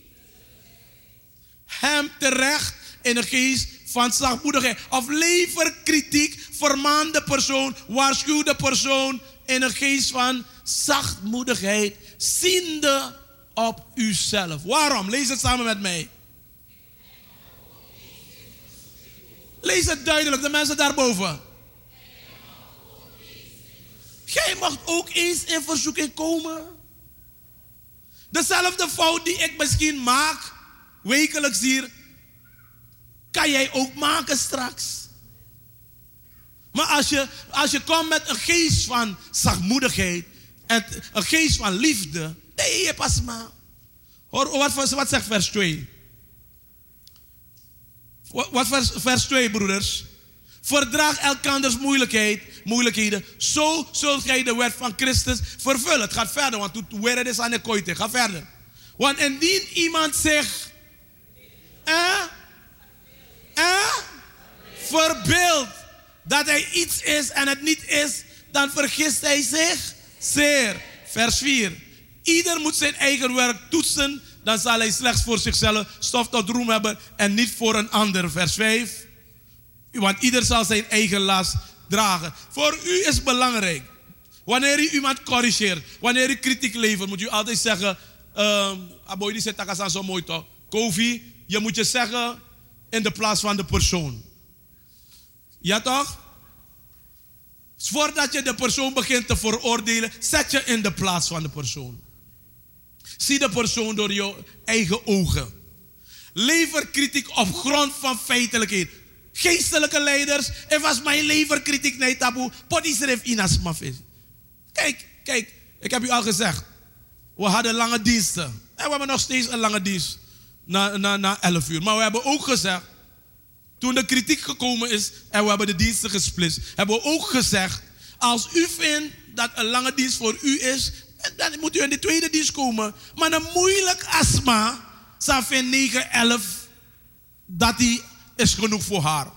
hem terecht in een geest van zachtmoedigheid. Of lever kritiek, vermaan de persoon, waarschuw de persoon in een geest van zachtmoedigheid, ziende op uzelf. Waarom? Lees het samen met mij. Lees het duidelijk, de mensen daarboven. Jij mag ook eens in verzoeking komen. Dezelfde fout die ik misschien maak, wekelijks hier, kan jij ook maken straks. Maar als je, als je komt met een geest van zachtmoedigheid en een geest van liefde, nee, pas maar. Hoor, wat, wat zegt vers twee? Wat vers, vers twee, broeders? Verdraag elkanders moeilijkheid, moeilijkheden. Zo zult gij de wet van Christus vervullen. Het gaat verder, want toen weer is aan de koite. Ga verder. Want indien iemand zich eh, eh, verbeeldt dat hij iets is en het niet is, dan vergist hij zich zeer. Vers vier. Ieder moet zijn eigen werk toetsen, dan zal hij slechts voor zichzelf stof tot roem hebben en niet voor een ander. Vers vijf. Want ieder zal zijn eigen last dragen. Voor u is belangrijk, wanneer u iemand corrigeert, wanneer u kritiek levert, moet u altijd zeggen, um, aboy die zegt dat zo mooi toch. Kofi, je moet je zeggen in de plaats van de persoon. Ja toch? Voordat je de persoon begint te veroordelen, zet je in de plaats van de persoon. Zie de persoon door je eigen ogen. Lever kritiek op grond van feitelijkheid. Geestelijke leiders, en was mijn leverkritiek nee taboe, potisref inas mafis. Kijk, kijk, ik heb u al gezegd, we hadden lange diensten. En we hebben nog steeds een lange dienst, na, na, na elf uur. Maar we hebben ook gezegd, toen de kritiek gekomen is en we hebben de diensten gesplitst, hebben we ook gezegd, als u vindt dat een lange dienst voor u is, dan moet u in de tweede dienst komen. Maar een moeilijk astma, zou vindt negen, elf, dat die is genoeg voor haar.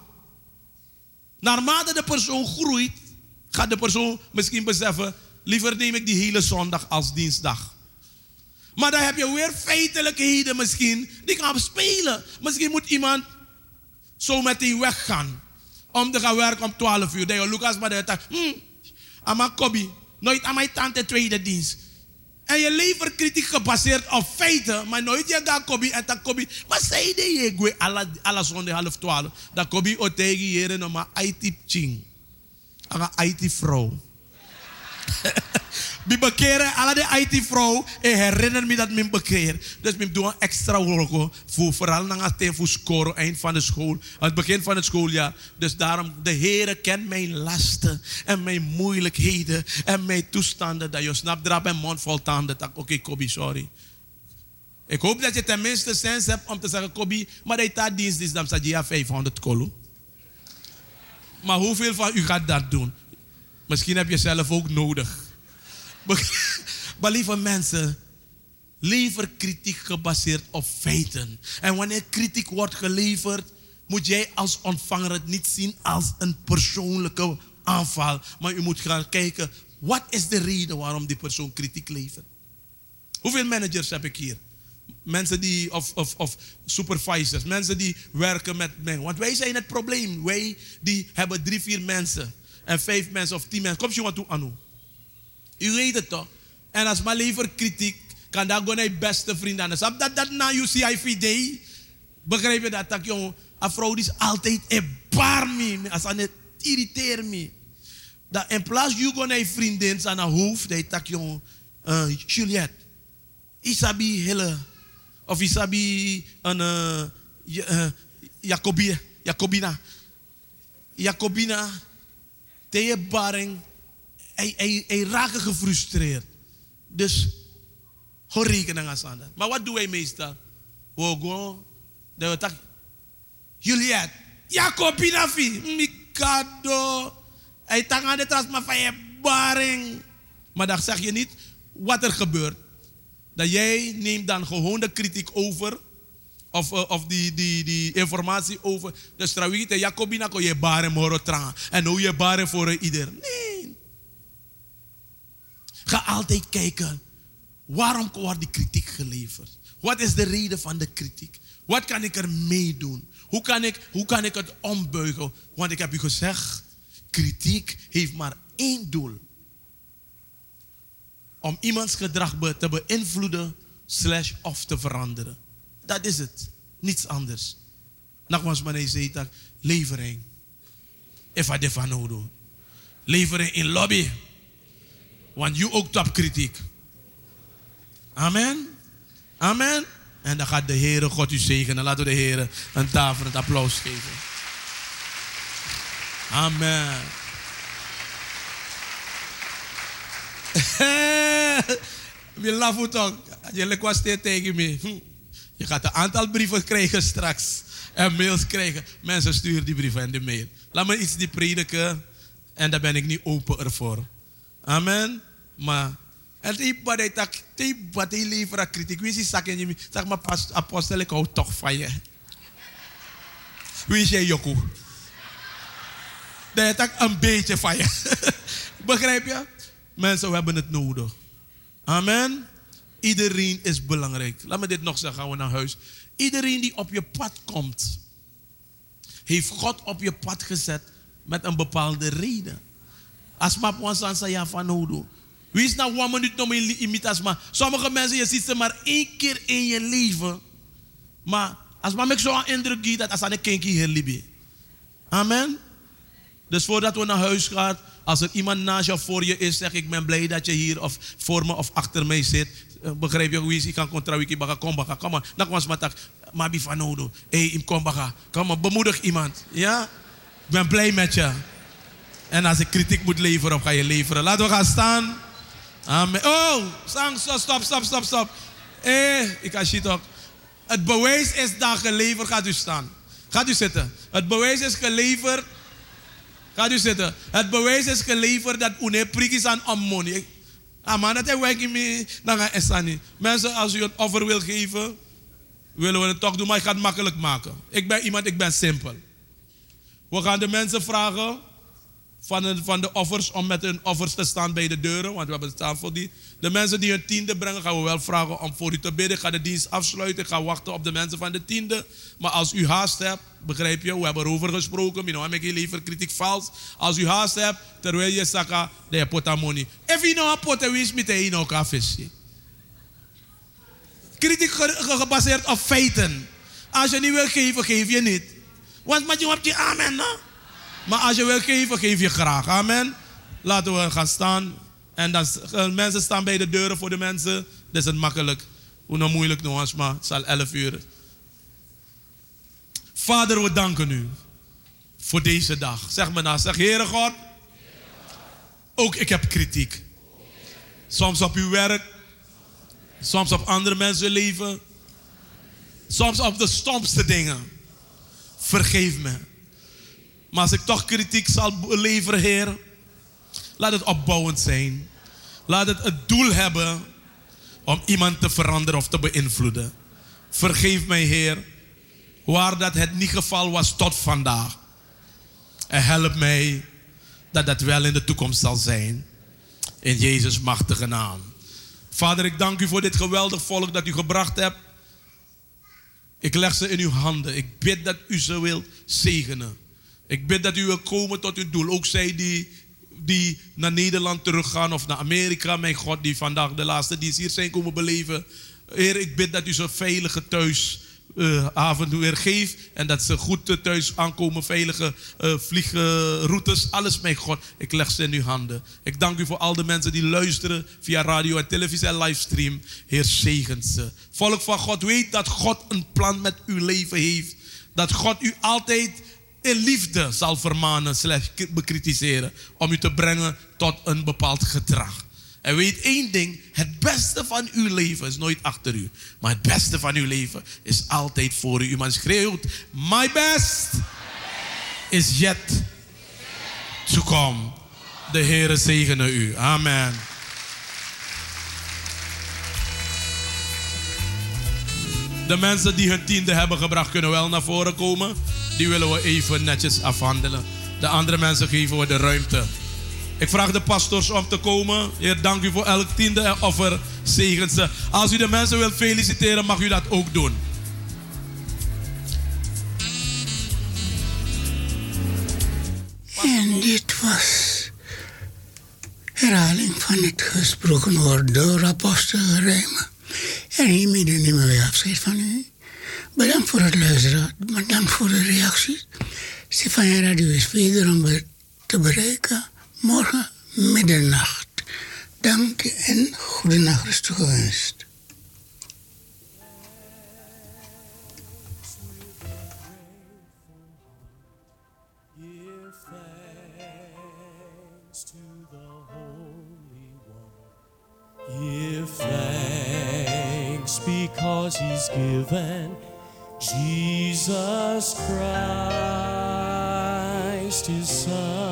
Naarmate de persoon groeit, gaat de persoon misschien beseffen, liever neem ik die hele zondag als dienstdag. Maar dan heb je weer feitelijkheden misschien, die gaan spelen. Misschien moet iemand zo meteen weggaan, om te gaan werken om twaalf uur. Dan je Lucas maar de dag, hm, ama Kobi, nooit aan mijn tante tweede dienst. En je levert kritiek gebaseerd op feiten, maar nooit je gaat Kobi en dan Kobi. Maar zei de je goe alle alle zondag half twaalf. Dat Kobi otegi hier nog maar I T ching, aga I T vrouw. Bij bekeren alle de I T vrouw en herinner me dat men bekeer. Dus men doet een extra werk voor vooral na het tijd voor scoren eind van de school, het begin van het schooljaar. Dus daarom de Heere kent mijn lasten en mijn moeilijkheden en mijn toestanden dat je snapt drap en mond vol tanden. Oké, okay, Kobi, sorry. Ik hoop dat je tenminste sens hebt om te zeggen, Kobi, maar dat je dienst is dan staat je vijfhonderd kolo. Maar hoeveel van u gaat dat doen? Misschien heb je zelf ook nodig. Maar lieve mensen, Lever kritiek gebaseerd op feiten. En wanneer kritiek wordt geleverd, moet jij als ontvanger het niet zien als een persoonlijke aanval. Maar u moet gaan kijken, wat is de reden waarom die persoon kritiek levert? Hoeveel managers heb ik hier? Mensen die, of, of, of supervisors, mensen die werken met mij. Want wij zijn het probleem. Wij die hebben drie, vier mensen. En vijf mensen of tien mensen. Kom je wat toe aan. U weet het toch? En als maar lever kritiek, kan dat gewoon je beste vriend aan. Dat dat na U C I V D. Begrijp je dat? Dat jongen, een vrouw die is altijd een bar me. Als aan het irriteert me. Dat in plaats je gewoon je vriendin aan haar hoofd, dat tak jongen, uh, Juliette, Isabi hele, of Isabi een uh, uh, Jacobie, Jacobina, Jacobina, te baring, hij hij hij raken gefrustreerd. Dus hoe rekenen aan dat? Maar wat doen wij meestal? We gewoon, dat we tak, Juliette, Jacobina fi, Mikado. Hij tak aan de trans maar van je baring. Maar dan zeg je niet wat er gebeurt. Dat jij neemt dan gewoon de kritiek over. Of, uh, of die, die, die informatie over. Dus trouwens, Jacobina kon je baring moro traan. En hoe je baring voor ieder. Nee. Ga altijd kijken. Waarom wordt die kritiek geleverd? Wat is de reden van de kritiek? Wat kan ik er mee doen? Hoe kan ik, hoe kan ik het ombuigen? Want ik heb u gezegd. Kritiek heeft maar één doel. Om iemands gedrag te beïnvloeden slash of te veranderen. Dat is het. Niets anders. Nogmaals, maar hij zei dat levering. Even de van nodig. Levering in lobby. Want je ook top kritiek. Amen. Amen. En dan gaat de Heere God u zegenen. Laten we de Heere een daverend applaus geven. Amen. Je lacht toch. Je was tegen me. Je gaat een aantal brieven krijgen straks. En mails krijgen. Mensen sturen die brieven en de mail. Laat me iets die prediken. En daar ben ik niet open ervoor. Amen. Maar het is wat hij tak, wat hij levert kritiek. Wie is die zaken je? Zeg maar apostel, ik hou toch van je. Wie is jij Joku? Dat je tak een beetje van je. Begrijp je? Mensen, we hebben het nodig. Amen. Iedereen is belangrijk. Laat me dit nog zeggen, gaan we naar huis. Iedereen die op je pad komt, heeft God op je pad gezet met een bepaalde reden. Als maar wansan saya van nodig. Wie is nou one minuut nog in imitas maar sommige mensen je ziet ze maar één keer in je leven. Maar als maar ik zo'n indruk geef dat als aan een kindje hier libi. Amen. Dus voordat we naar huis gaan, als er iemand naast jou voor je is, zeg ik ben blij dat je hier of voor me of achter mij zit. Begrijp je hoe is? Ik kan contrawiki baga kom baga. Kom maar. Nak was matak. Maar bi fanodo. Hey, im kom baga. Kom maar. Bemoedig iemand. Ja? Ik ben blij met je. En als ik kritiek moet leveren, of ga je leveren. Laten we gaan staan. Amen. Oh, sang, stop, stop, stop, stop, stop. Eh, ik kan shit ook. Het bewijs is dan geleverd. Gaat u staan. Gaat u zitten. Het bewijs is geleverd. Gaat u zitten. Het bewijs is geleverd dat une prikis aan ammoniak. Ah man, dat is werk in me. Dan ga je niet. Mensen, als u een offer wil geven, willen we het toch doen, maar ik ga het makkelijk maken. Ik ben iemand, ik ben simpel. We gaan de mensen vragen van de, van de offers om met hun offers te staan bij de deuren, want we hebben staan voor die. De mensen die hun tiende brengen, gaan we wel vragen om voor u te bidden. Ik ga de dienst afsluiten, ik ga wachten op de mensen van de tiende. Maar als u haast hebt, begrijp je, we hebben erover gesproken, you know, ik liever kritiek vals. Als u haast hebt, terwijl je zaka, de potamoni. If you know a potawis, met een ook afvisje. Kritiek gebaseerd op feiten. Als je niet wil geven, geef je niet. Want met je hebt je amen, no? Maar als je wil geven, geef je graag. Amen. Laten we gaan staan. En dan mensen staan bij de deuren voor de mensen. Dat is het makkelijk. Hoe nou moeilijk nog eens, maar het zal elf uur. Vader, we danken u voor deze dag. Zeg me nou, zeg Heere God. Ook ik heb kritiek. Soms op uw werk. Soms op andere mensen leven. Soms op de stomste dingen. Vergeef me. Maar als ik toch kritiek zal leveren, Heer, laat het opbouwend zijn. Laat het het doel hebben om iemand te veranderen of te beïnvloeden. Vergeef mij, Heer, waar dat het niet geval was tot vandaag. En help mij dat dat wel in de toekomst zal zijn. In Jezus' machtige naam. Vader, ik dank u voor dit geweldig volk dat u gebracht hebt. Ik leg ze in uw handen. Ik bid dat u ze wilt zegenen. Ik bid dat u wil komen tot uw doel. Ook zij die, die naar Nederland teruggaan of naar Amerika. Mijn God, die vandaag de laatste dienst hier zijn komen beleven. Heer, ik bid dat u ze veilige thuis uh, avond weer geeft. En dat ze goed uh, thuis aankomen. Veilige uh, vliegroutes. Alles, mijn God. Ik leg ze in uw handen. Ik dank u voor al de mensen die luisteren via radio en televisie en livestream. Heer, zegent ze. Volk van God, weet dat God een plan met uw leven heeft. Dat God u altijd in liefde zal vermanen, slechts bekritiseren. Om u te brengen tot een bepaald gedrag. En weet één ding, het beste van uw leven is nooit achter u. Maar het beste van uw leven is altijd voor u. U man schreeuwt, my best is yet to come. De Heere zegene u. Amen. De mensen die hun tiende hebben gebracht kunnen wel naar voren komen. Die willen we even netjes afhandelen. De andere mensen geven we de ruimte. Ik vraag de pastors om te komen. Heer, dank u voor elk tiende en offer. Zegen ze. Als u de mensen wilt feliciteren, mag u dat ook doen. En dit was herhaling van het gesproken woord door apostel Rijmen. En hiermee nemen wij afscheid van u. Bedankt voor het luisteren. Bedankt voor de reacties. Stefania Radio is wederom te bereiken. Morgen middernacht. Dank en goede nacht gewenst. Give thanks because he's given Jesus Christ his Son.